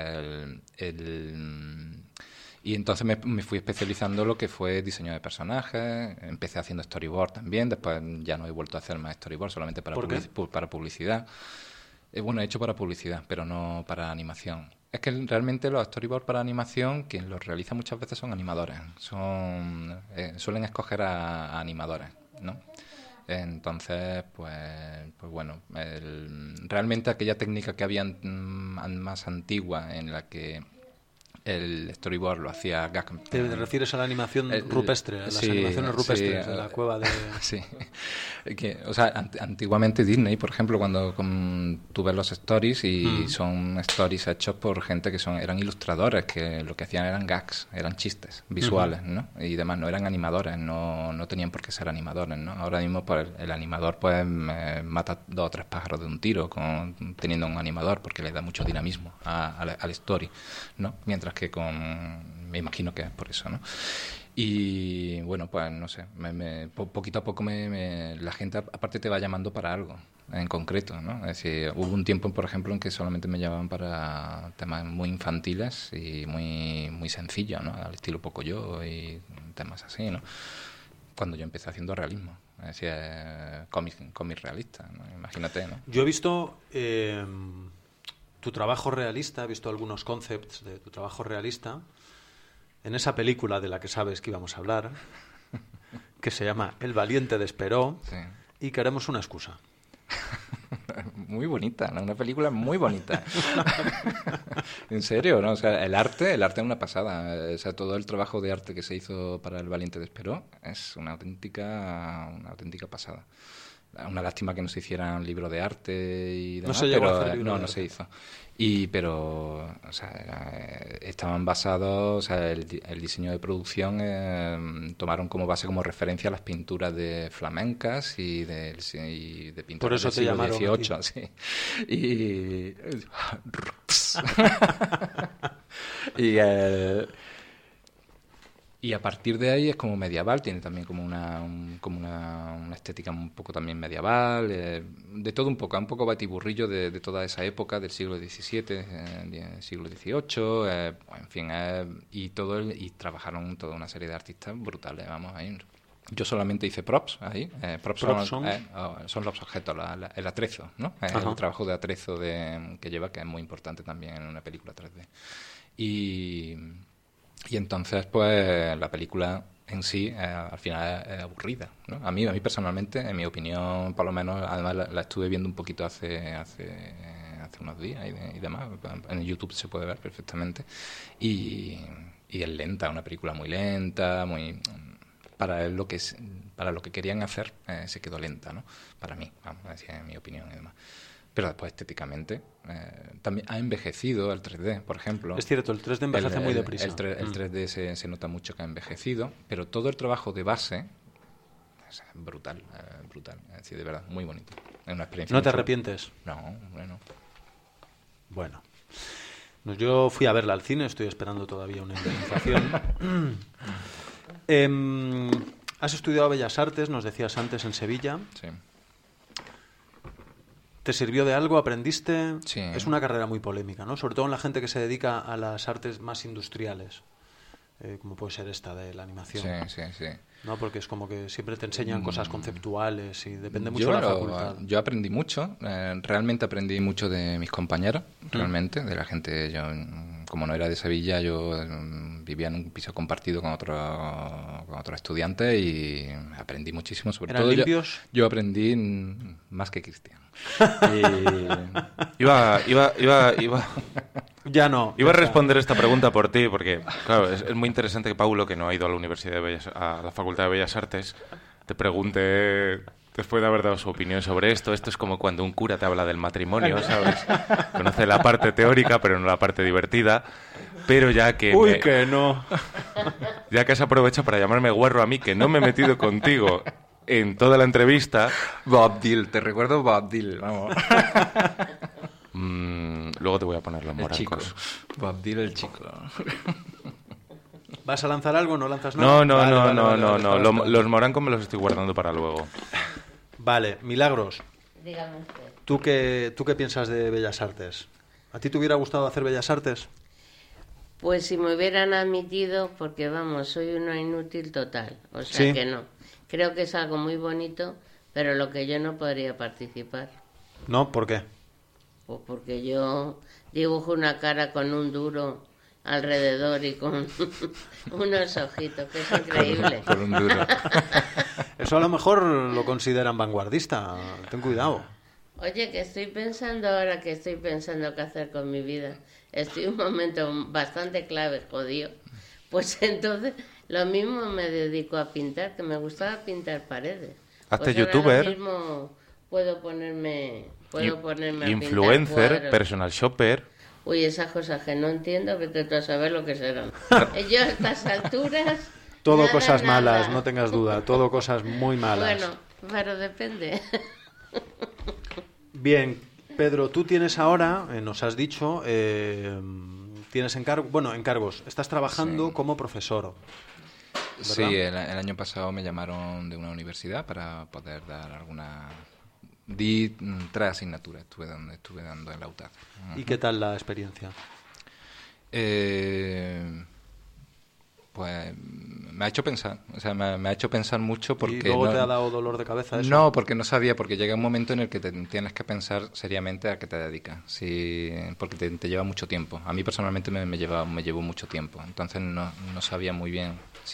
Y entonces me fui especializando en lo que fue diseño de personajes, empecé haciendo storyboard también, después ya no he vuelto a hacer más storyboard, solamente para publicidad. Bueno, he hecho para publicidad, pero no para animación. Es que realmente los storyboards para animación, quien los realiza muchas veces son animadores, suelen escoger a animadores, ¿no? Entonces, pues bueno, realmente aquella técnica que había más antigua en la que el storyboard lo hacía Gag. ¿Te refieres a la animación rupestre, a las animaciones rupestres de la cueva de...? Sí. O sea, antiguamente Disney, por ejemplo, cuando tú ves los stories y son stories hechos por gente que eran ilustradores, que lo que hacían eran gags, eran chistes visuales, ¿no? Y demás, no eran animadores, no tenían por qué ser animadores, ¿no? Ahora mismo pues, el animador pues mata 2 o 3 pájaros de un tiro teniendo un animador, porque le da mucho dinamismo al story, ¿no? Mientras que me imagino que es por eso, ¿no? Y bueno, pues no sé, poquito a poco la gente aparte te va llamando para algo en concreto, ¿no? Es decir, hubo un tiempo, por ejemplo, en que solamente me llamaban para temas muy infantiles y muy, muy sencillos, ¿no? Al estilo Pocoyo y temas así, ¿no? Cuando yo empecé haciendo realismo, es decir, cómic realista, ¿no? Imagínate, ¿no? Yo he visto... tu trabajo realista, he visto algunos concepts de tu trabajo realista en esa película de la que sabes que íbamos a hablar, que se llama El valiente desperó, sí. Y queremos una excusa. Muy bonita, ¿no? Una película muy bonita. En serio, ¿no? O sea, el arte es una pasada. O sea, todo el trabajo de arte que se hizo para El valiente desperó es una auténtica pasada. Una lástima que no se hicieran libros de arte y demás, no se llegó a hacer no se hizo. Pero o sea, estaban basados, o sea, el diseño de producción tomaron como base, como referencia, las pinturas de flamencas y de pinturas del siglo XVIII. Sí. Y a partir de ahí es como medieval, tiene también como una estética un poco también medieval, de todo un poco batiburrillo de toda esa época del siglo XVII, siglo XVIII, en fin, y trabajaron toda una serie de artistas brutales, vamos, ahí. Yo solamente hice props ahí. Props son los objetos, el atrezo, ¿no? El trabajo de atrezo que lleva, que es muy importante también en una película 3D. Y entonces, pues, la película en sí, al final, es aburrida, ¿no? A mí personalmente, en mi opinión, por lo menos, además la estuve viendo un poquito hace unos días y demás. En YouTube se puede ver perfectamente. Y es lenta, una película muy lenta, muy... Para lo que querían hacer, se quedó lenta, ¿no? Para mí, vamos a decir, en mi opinión y demás. Pero después, estéticamente, también ha envejecido el 3D, por ejemplo. Es cierto, el 3D envejece muy deprisa. El 3D se nota mucho que ha envejecido, pero todo el trabajo de base es brutal. Es decir, de verdad, muy bonito. Es una experiencia. ¿No te arrepientes? No, bueno. Bueno. Yo fui a verla al cine, estoy esperando todavía una indemnización. Has estudiado Bellas Artes, nos decías antes, en Sevilla. Sí. ¿Te sirvió de algo? ¿Aprendiste? Sí. Es una carrera muy polémica, ¿no? Sobre todo en la gente que se dedica a las artes más industriales, como puede ser esta de la animación. Sí. ¿No? Porque es como que siempre te enseñan cosas conceptuales y depende mucho de la facultad. Yo aprendí mucho, realmente aprendí mucho de mis compañeros, realmente, de la gente. Yo, como no era de Sevilla, yo vivía en un piso compartido con otros estudiantes y aprendí muchísimo. Sobre ¿Eran todo limpios? Yo aprendí más que Cristian. Iba Ya no. Iba a responder esta pregunta por ti, porque, claro, es muy interesante que Paulo, que no ha ido a la Universidad a la Facultad de Bellas Artes, te pregunte, después de haber dado su opinión sobre esto. Esto es como cuando un cura te habla del matrimonio, ¿sabes? Conoce la parte teórica, pero no la parte divertida. Pero ya que... que no. Ya que has aprovechado para llamarme guarro a mí, que no me he metido contigo en toda la entrevista... Bob Dylan, te recuerdo Bob Dylan, vamos. Luego te voy a poner los morancos. Bob Dylan, el chico. ¿Vas a lanzar algo? ¿No lanzas nada? No. Los morancos me los estoy guardando para luego. Vale, Milagros. Dígame usted. ¿Tú qué piensas de Bellas Artes? ¿A ti te hubiera gustado hacer Bellas Artes? Pues si me hubieran admitido, porque vamos, soy una inútil total. O sea que no. Creo que es algo muy bonito, pero lo que yo no podría participar. ¿No? ¿Por qué? Pues porque yo dibujo una cara con un duro alrededor y con unos ojitos, que es increíble. Con un duro. Eso a lo mejor lo consideran vanguardista. Ten cuidado. Oye, que estoy pensando ahora qué hacer con mi vida. Estoy en un momento bastante clave, jodido. Pues entonces lo mismo me dedico a pintar, que me gustaba pintar paredes. Hazte pues youtuber. Ahora mismo puedo ponerme a influencer, pintar personal shopper. Uy, esas cosas que no entiendo, vete tú a saber lo que serán. Yo a estas alturas... Todo cosas malas, no tengas duda. Todo cosas muy malas. Bueno, pero depende. Bien, Pedro, tú tienes ahora, nos has dicho, tienes encargos. Estás trabajando como profesor, ¿verdad? Sí, el año pasado me llamaron de una universidad para poder dar alguna... Di 3 asignaturas, estuve dando en la UTAD. ¿Y qué tal la experiencia? Pues me ha hecho pensar, o sea, me ha hecho pensar mucho porque... ¿Y luego te ha dado dolor de cabeza eso? No, porque no sabía, porque llega un momento en el que tienes que pensar seriamente a qué te dedicas, porque te lleva mucho tiempo. A mí personalmente me llevó mucho tiempo, entonces no sabía muy bien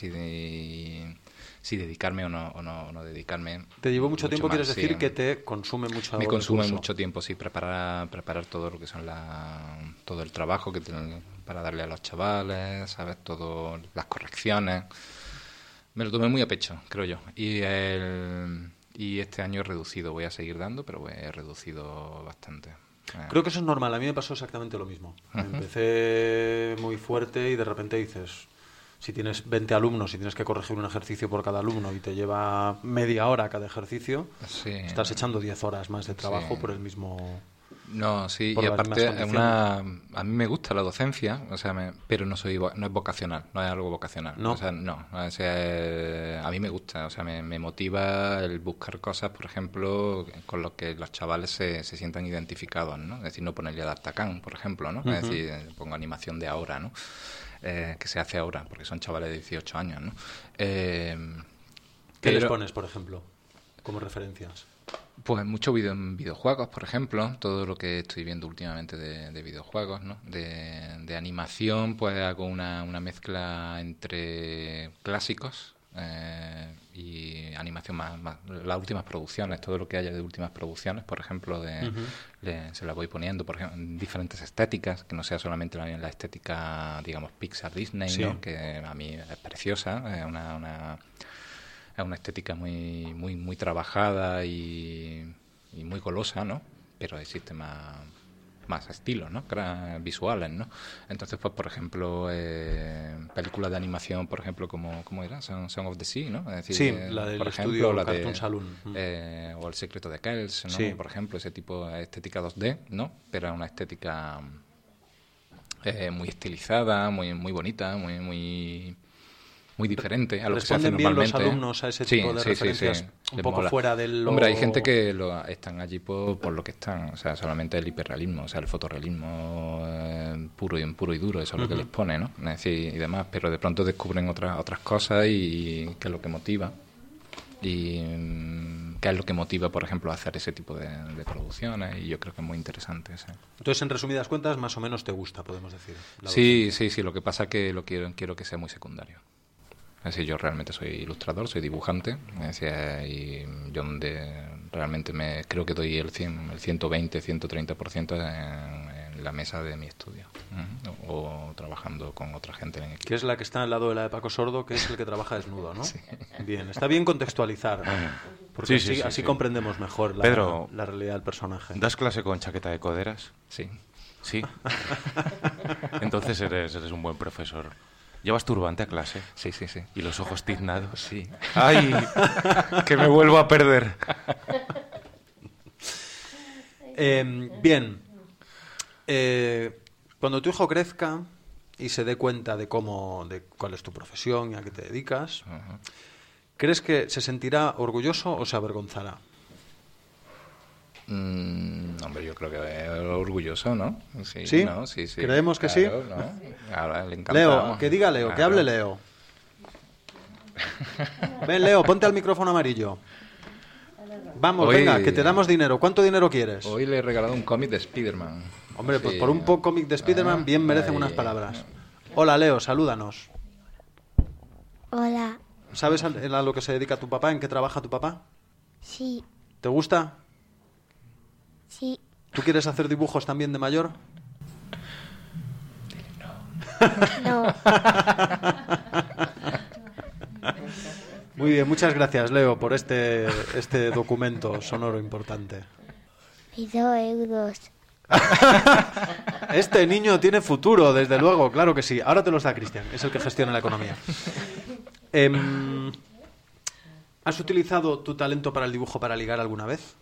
si dedicarme o no dedicarme. ¿Te llevó mucho tiempo? Más, ¿Quieres decir que te consume mucho Me consume mucho tiempo, sí, preparar todo lo que son todo el trabajo para darle a los chavales, ¿sabes? Todo, las correcciones. Me lo tomé muy a pecho, creo yo. Y este año he reducido, voy a seguir dando, pero he reducido bastante. Creo que eso es normal, a mí me pasó exactamente lo mismo. Empecé muy fuerte y de repente dices, si tienes 20 alumnos y tienes que corregir un ejercicio por cada alumno y te lleva media hora cada ejercicio, estás echando 10 horas más de trabajo por el mismo... No, sí, y aparte a mí me gusta la docencia, o sea, pero no es vocacional, no es algo vocacional. ¿No? O sea, no, o sea, a mí me gusta, o sea, me motiva el buscar cosas, por ejemplo, con lo que los chavales se sientan identificados, ¿no? Es decir, no ponerle D'Artagnan, por ejemplo, ¿no? Es decir, pongo animación de ahora, ¿no? Que se hace ahora, porque son chavales de 18 años, ¿no? ¿Qué les pones, por ejemplo, como referencias? Pues mucho videojuegos, por ejemplo, todo lo que estoy viendo últimamente de videojuegos, ¿no? De animación, pues hago una mezcla entre clásicos y animación más las últimas producciones, todo lo que haya de últimas producciones, por ejemplo, se la voy poniendo, por ejemplo, en diferentes estéticas, que no sea solamente la estética, digamos, Pixar, Disney, ¿no? Que a mí es preciosa, es una estética muy trabajada y muy golosa, ¿no? Pero existe más estilos, ¿no? Visuales, ¿no? Entonces, pues, por ejemplo, películas de animación, por ejemplo, ¿cómo era? Song of the Sea, ¿no? Es decir, sí, la del por ejemplo, estudio la Cartoon Saloon. O El secreto de Kells, ¿no? Sí. Por ejemplo, ese tipo de estética 2D, ¿no? Pero es una estética muy estilizada, muy bonita, muy diferente a lo que se hace normalmente. ¿Responden bien los alumnos a ese tipo de referencias? Sí. Un poco fuera del... Hombre, hay gente que están allí por lo que están, o sea, solamente el hiperrealismo, o sea, el fotorrealismo puro y duro, eso es lo que les pone, ¿no? Es decir, y demás, pero de pronto descubren otras cosas y qué es lo que motiva. Y qué es lo que motiva, por ejemplo, a hacer ese tipo de producciones, y yo creo que es muy interesante. ¿Sí? Entonces, en resumidas cuentas, más o menos te gusta, podemos decir. Sí, lo que pasa es que quiero que sea muy secundario. Es decir, yo realmente soy ilustrador, soy dibujante, es decir, y yo donde realmente creo que doy el 120, 130% en la mesa de mi estudio, o trabajando con otra gente en equipo. Que es la que está al lado de la de Paco Sordo, que es el que trabaja desnudo, ¿no? Sí. Bien, está bien contextualizar, porque así comprendemos mejor Pedro, la realidad del personaje. ¿Das clase con chaqueta de coderas? Sí. ¿Sí? Entonces eres un buen profesor. ¿Llevas turbante a clase? Sí. ¿Y los ojos tiznados? Sí. ¡Ay! ¡Que me vuelvo a perder! Bien. Cuando tu hijo crezca y se dé cuenta de cuál es tu profesión y a qué te dedicas, ¿crees que se sentirá orgulloso o se avergonzará? Hombre, yo creo que es orgulloso, ¿no? ¿Sí? ¿No? Sí. ¿Creemos que claro, sí? ¿no? Ahora le encanta. Leo, que diga Leo, claro. Que hable Leo. Ven, Leo, ponte al micrófono amarillo. Vamos, venga, que te damos dinero. ¿Cuánto dinero quieres? Hoy le he regalado un cómic de Spider-Man. Hombre, pues por un cómic de Spider-Man bien merecen unas palabras. Hola, Leo, salúdanos. Hola. ¿Sabes a lo que se dedica tu papá? ¿En qué trabaja tu papá? Sí. ¿Te gusta? Sí. ¿Tú quieres hacer dibujos también de mayor? No. Muy bien, muchas gracias, Leo, por este documento sonoro importante. Y 2 euros. Este niño tiene futuro, desde luego, claro que sí. Ahora te los da Cristian, es el que gestiona la economía. ¿Has utilizado tu talento para el dibujo para ligar alguna vez?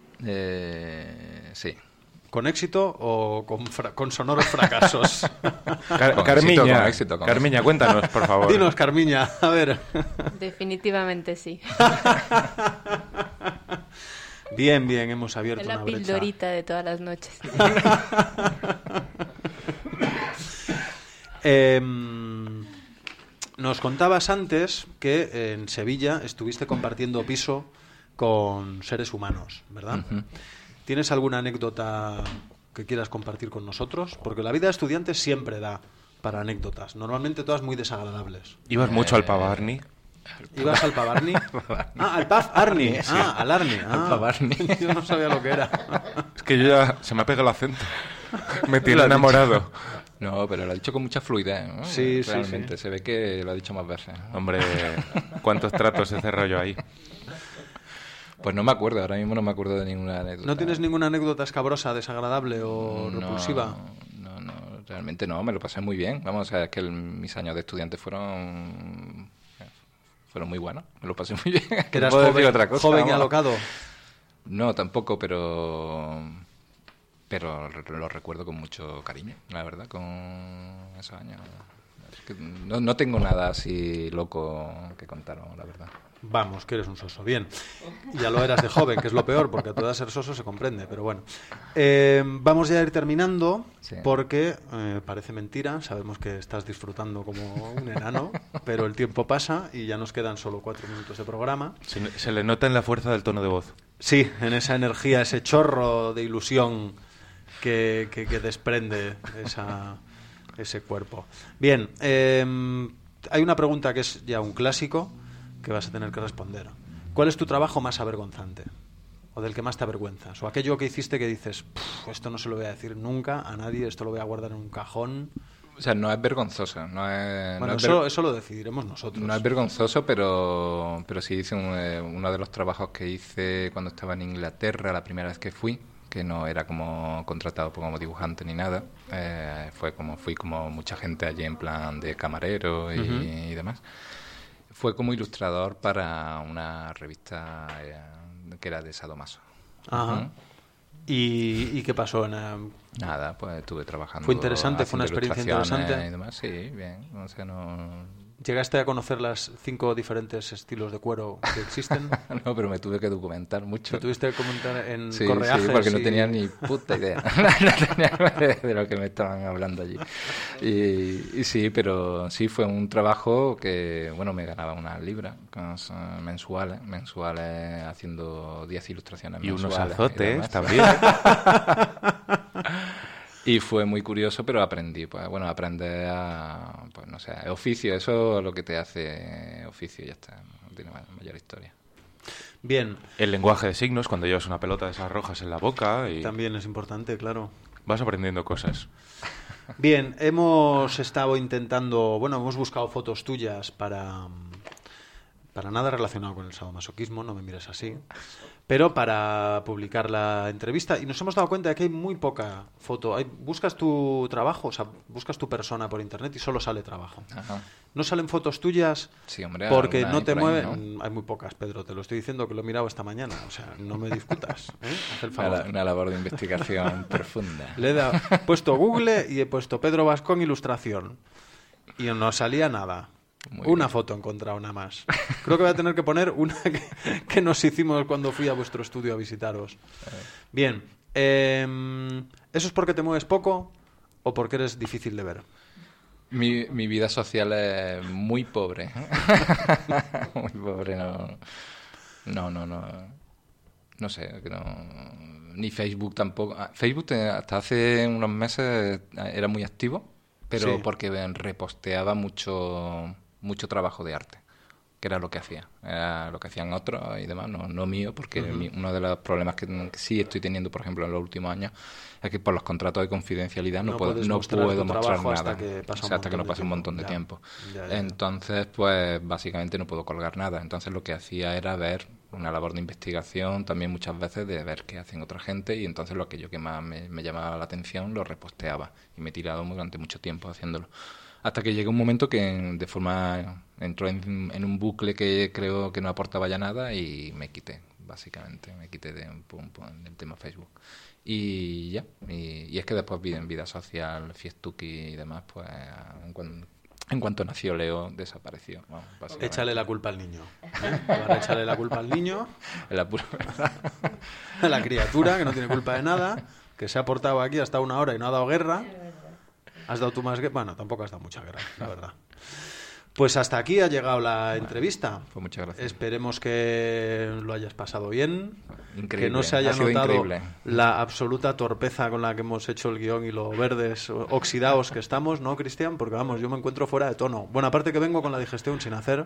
Sí. ¿Con éxito o con sonoros fracasos? Carmiña, con éxito. Carmiña, cuéntanos, por favor. Dinos, Carmiña, a ver. Definitivamente sí. Bien, hemos abierto es una brecha. La pildorita de todas las noches. Nos contabas antes que en Sevilla estuviste compartiendo piso con seres humanos, ¿verdad? Uh-huh. ¿Tienes alguna anécdota que quieras compartir con nosotros? Porque la vida de estudiante siempre da para anécdotas, normalmente todas muy desagradables. ¿Ibas mucho al Pavarni? ¿Ibas al Pavarni? Al Pav Arni. Sí. Al Arni. Al Pavarni. Yo no sabía lo que era. Es que yo ya se me ha pegado el acento. Me tiene enamorado. No, pero lo ha dicho con mucha fluidez, ¿no? Sí, realmente sí. Se ve que lo ha dicho más veces. Hombre, cuántos tratos he cerrado yo ahí. Pues no me acuerdo, ahora mismo no me acuerdo de ninguna anécdota. ¿No tienes ninguna anécdota escabrosa, desagradable o repulsiva? No, realmente no, me lo pasé muy bien. Vamos, o sea, es que mis años de estudiante fueron muy buenos, me lo pasé muy bien. ¿Eras joven y alocado? No, tampoco, pero lo recuerdo con mucho cariño, la verdad, con esos años. Es que no tengo nada así loco que contaros, la verdad. Vamos, que eres un soso. Bien. Ya lo eras de joven, que es lo peor, porque a tu edad ser soso se comprende, pero bueno. Vamos ya a ir terminando, porque parece mentira, sabemos que estás disfrutando como un enano, pero el tiempo pasa y ya nos quedan solo 4 minutos de programa. Se le nota en la fuerza del tono de voz. Sí, en esa energía, ese chorro de ilusión que desprende ese cuerpo. Bien, hay una pregunta que es ya un clásico que vas a tener que responder. ¿Cuál es tu trabajo más avergonzante? ¿O del que más te avergüenzas? ¿O aquello que hiciste que dices, esto no se lo voy a decir nunca a nadie, esto lo voy a guardar en un cajón? O sea, no es vergonzoso. Eso lo decidiremos nosotros. No es vergonzoso, pero sí hice uno de los trabajos que hice cuando estaba en Inglaterra, la primera vez que fui, que no era como contratado como dibujante ni nada. Fui como mucha gente allí en plan de camarero y demás. Fue como ilustrador para una revista que era de sadomaso. Ajá. ¿Y qué pasó? Nada, pues estuve trabajando. ¿Fue interesante? ¿Fue una experiencia interesante? Y demás. Sí, bien. O sea, no... ¿Llegaste a conocer las 5 diferentes estilos de cuero que existen? No, pero me tuve que documentar mucho. ¿Te tuviste que comentar en sí, correajes? Sí, porque no tenía ni puta idea. No tenía idea de lo que me estaban hablando allí. Y sí, pero sí fue un trabajo que, bueno, me ganaba unas libras mensuales haciendo 10 ilustraciones y mensuales. Y unos azotes también. Y fue muy curioso, pero aprendí, pues bueno, aprender a, pues no sé, oficio, eso es lo que te hace oficio y ya está, no tiene mayor historia. Bien. El lenguaje de signos, cuando llevas una pelota de esas rojas en la boca. Y también es importante, claro. Vas aprendiendo cosas. Bien, hemos estado intentando, hemos buscado fotos tuyas para nada relacionado con el sadomasoquismo, no me mires así, pero para publicar la entrevista, y nos hemos dado cuenta de que hay muy poca foto. Buscas tu trabajo, o sea, buscas tu persona por internet y solo sale trabajo. Ajá. ¿No salen fotos tuyas? Sí, hombre, porque no te mueven. Ahí, ¿no? Hay muy pocas, Pedro, te lo estoy diciendo que lo he mirado esta mañana, o sea, no me discutas, Haz el favor. Una labor de investigación profunda. Le he puesto Google y he puesto Pedro Vascón ilustración y no salía nada. Una foto he encontrado nada más. Creo que voy a tener que poner una que nos hicimos cuando fui a vuestro estudio a visitaros. Bien, ¿eso es porque te mueves poco o porque eres difícil de ver? Mi vida social es muy pobre. Muy pobre, no sé, ni Facebook tampoco. Facebook hasta hace unos meses era muy activo, pero sí, porque reposteaba mucho trabajo de arte, que era lo que hacía. Era lo que hacían otros y demás, no mío, porque uno de los problemas que sí estoy teniendo, por ejemplo, en los últimos años, es que por los contratos de confidencialidad no puedo mostrar nada hasta que no pase un montón de tiempo. Ya. Entonces, pues básicamente no puedo colgar nada. Entonces lo que hacía era ver una labor de investigación, también muchas veces de ver qué hacen otra gente, y entonces lo aquello que más me llamaba la atención lo reposteaba, y me he tirado durante mucho tiempo haciéndolo. Hasta que llegó un momento que entró en un bucle que creo que no aportaba ya nada y me quité del tema Facebook. Y ya, y es que después en vida social, fiestuki y demás, pues en cuanto nació Leo, desapareció. Échale la culpa al niño. Échale la culpa al niño, a la criatura que no tiene culpa de nada, que se ha portado aquí hasta 1 hora y no ha dado guerra. ¿Has dado tú más guerra? Bueno, tampoco has dado mucha guerra, la verdad. Pues hasta aquí ha llegado la entrevista. Pues muchas gracias. Esperemos que lo hayas pasado bien. Increíble. Que no se haya notado increíble la absoluta torpeza con la que hemos hecho el guión y lo verdes oxidados que estamos, ¿no, Cristian? Porque vamos, yo me encuentro fuera de tono. Bueno, aparte que vengo con la digestión sin hacer.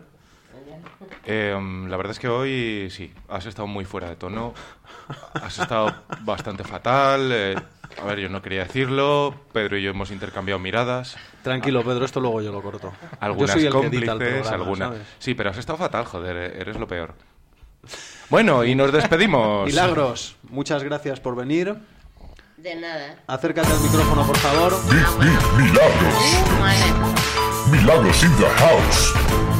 La verdad es que hoy sí, has estado muy fuera de tono. Has estado bastante fatal. A ver, yo no quería decirlo. Pedro y yo hemos intercambiado miradas. Tranquilo, Pedro, esto luego yo lo corto. Algunas yo soy el cómplices, que edita el programa, algunas. ¿sabes? Sí, pero has estado fatal, joder, eres lo peor. Bueno, y nos despedimos. Milagros, muchas gracias por venir. De nada. Acércate al micrófono, por favor. Milagros in the house.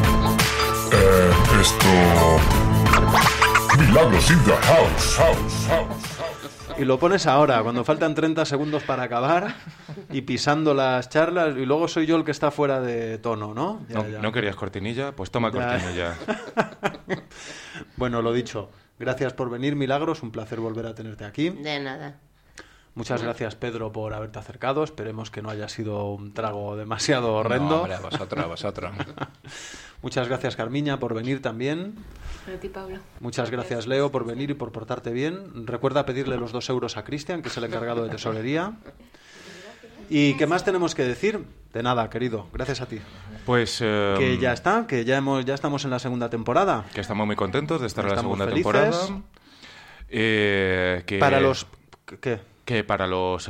Milagros in the house. Y lo pones ahora, cuando faltan 30 segundos para acabar y pisando las charlas, y luego soy yo el que está fuera de tono, ¿no? ¿No querías cortinilla? Pues toma cortinilla. Bueno, lo dicho, gracias por venir, Milagros, un placer volver a tenerte aquí. De nada. Muchas gracias, Pedro, por haberte acercado. Esperemos que no haya sido un trago demasiado horrendo. No, hombre, a vosotros. Muchas gracias, Carmiña, por venir también. A ti, Pablo. Muchas gracias, Leo, por venir y por portarte bien. Recuerda pedirle los 2 euros a Cristian, que es el encargado de tesorería. ¿Y qué más tenemos que decir? De nada, querido. Gracias a ti. Pues que ya está, que ya estamos en la segunda temporada. Que estamos muy contentos de estar en la segunda felices. temporada. Para los... ¿Qué? Que para los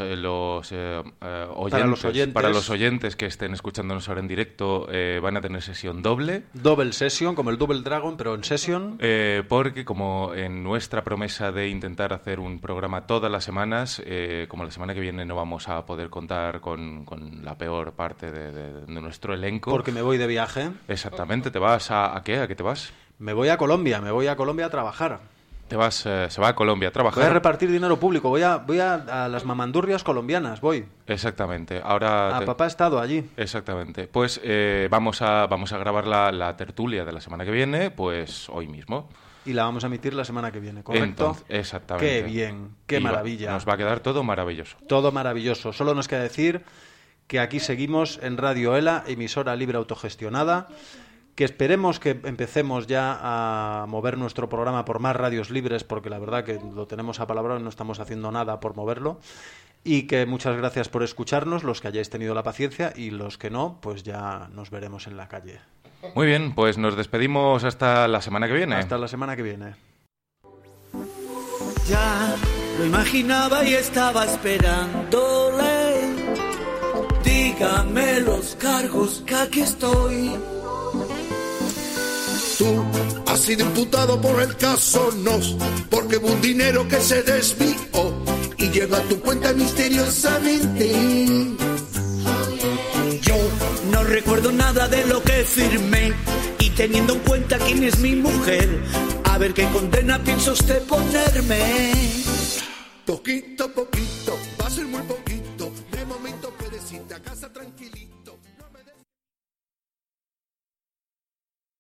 oyentes que estén escuchándonos ahora en directo van a tener sesión doble. Double session, como el Double Dragon, pero en session. Porque como en nuestra promesa de intentar hacer un programa todas las semanas, como la semana que viene no vamos a poder contar con la peor parte de nuestro elenco. Porque me voy de viaje. Exactamente. ¿Te vas a qué? ¿A qué te vas? Me voy a Colombia a trabajar. Se va a Colombia a trabajar. Voy a repartir dinero público, voy a las mamandurrias colombianas, voy. Exactamente. Papá ha estado allí. Exactamente. Pues vamos a grabar la tertulia de la semana que viene, pues hoy mismo. Y la vamos a emitir la semana que viene, ¿correcto? Exactamente. Qué bien, qué maravilla. Nos va a quedar todo maravilloso. Todo maravilloso. Solo nos queda decir que aquí seguimos en Radio ELA, emisora libre autogestionada, que esperemos que empecemos ya a mover nuestro programa por más radios libres, porque la verdad que lo tenemos apalabrado y no estamos haciendo nada por moverlo, y que muchas gracias por escucharnos, los que hayáis tenido la paciencia, y los que no, pues ya nos veremos en la calle. Muy bien, pues nos despedimos hasta la semana que viene. Hasta la semana que viene. Ya lo imaginaba y estaba esperándole. Dígame los cargos que aquí estoy. Tú has sido imputado por el caso Nos, porque hubo un dinero que se desvió y llegó a tu cuenta misteriosamente. Yo no recuerdo nada de lo que firmé, y teniendo en cuenta quién es mi mujer, a ver qué condena piensa usted ponerme. Poquito a poquito, va a ser muy poquito, de momento puedes irte a casa tranquilito.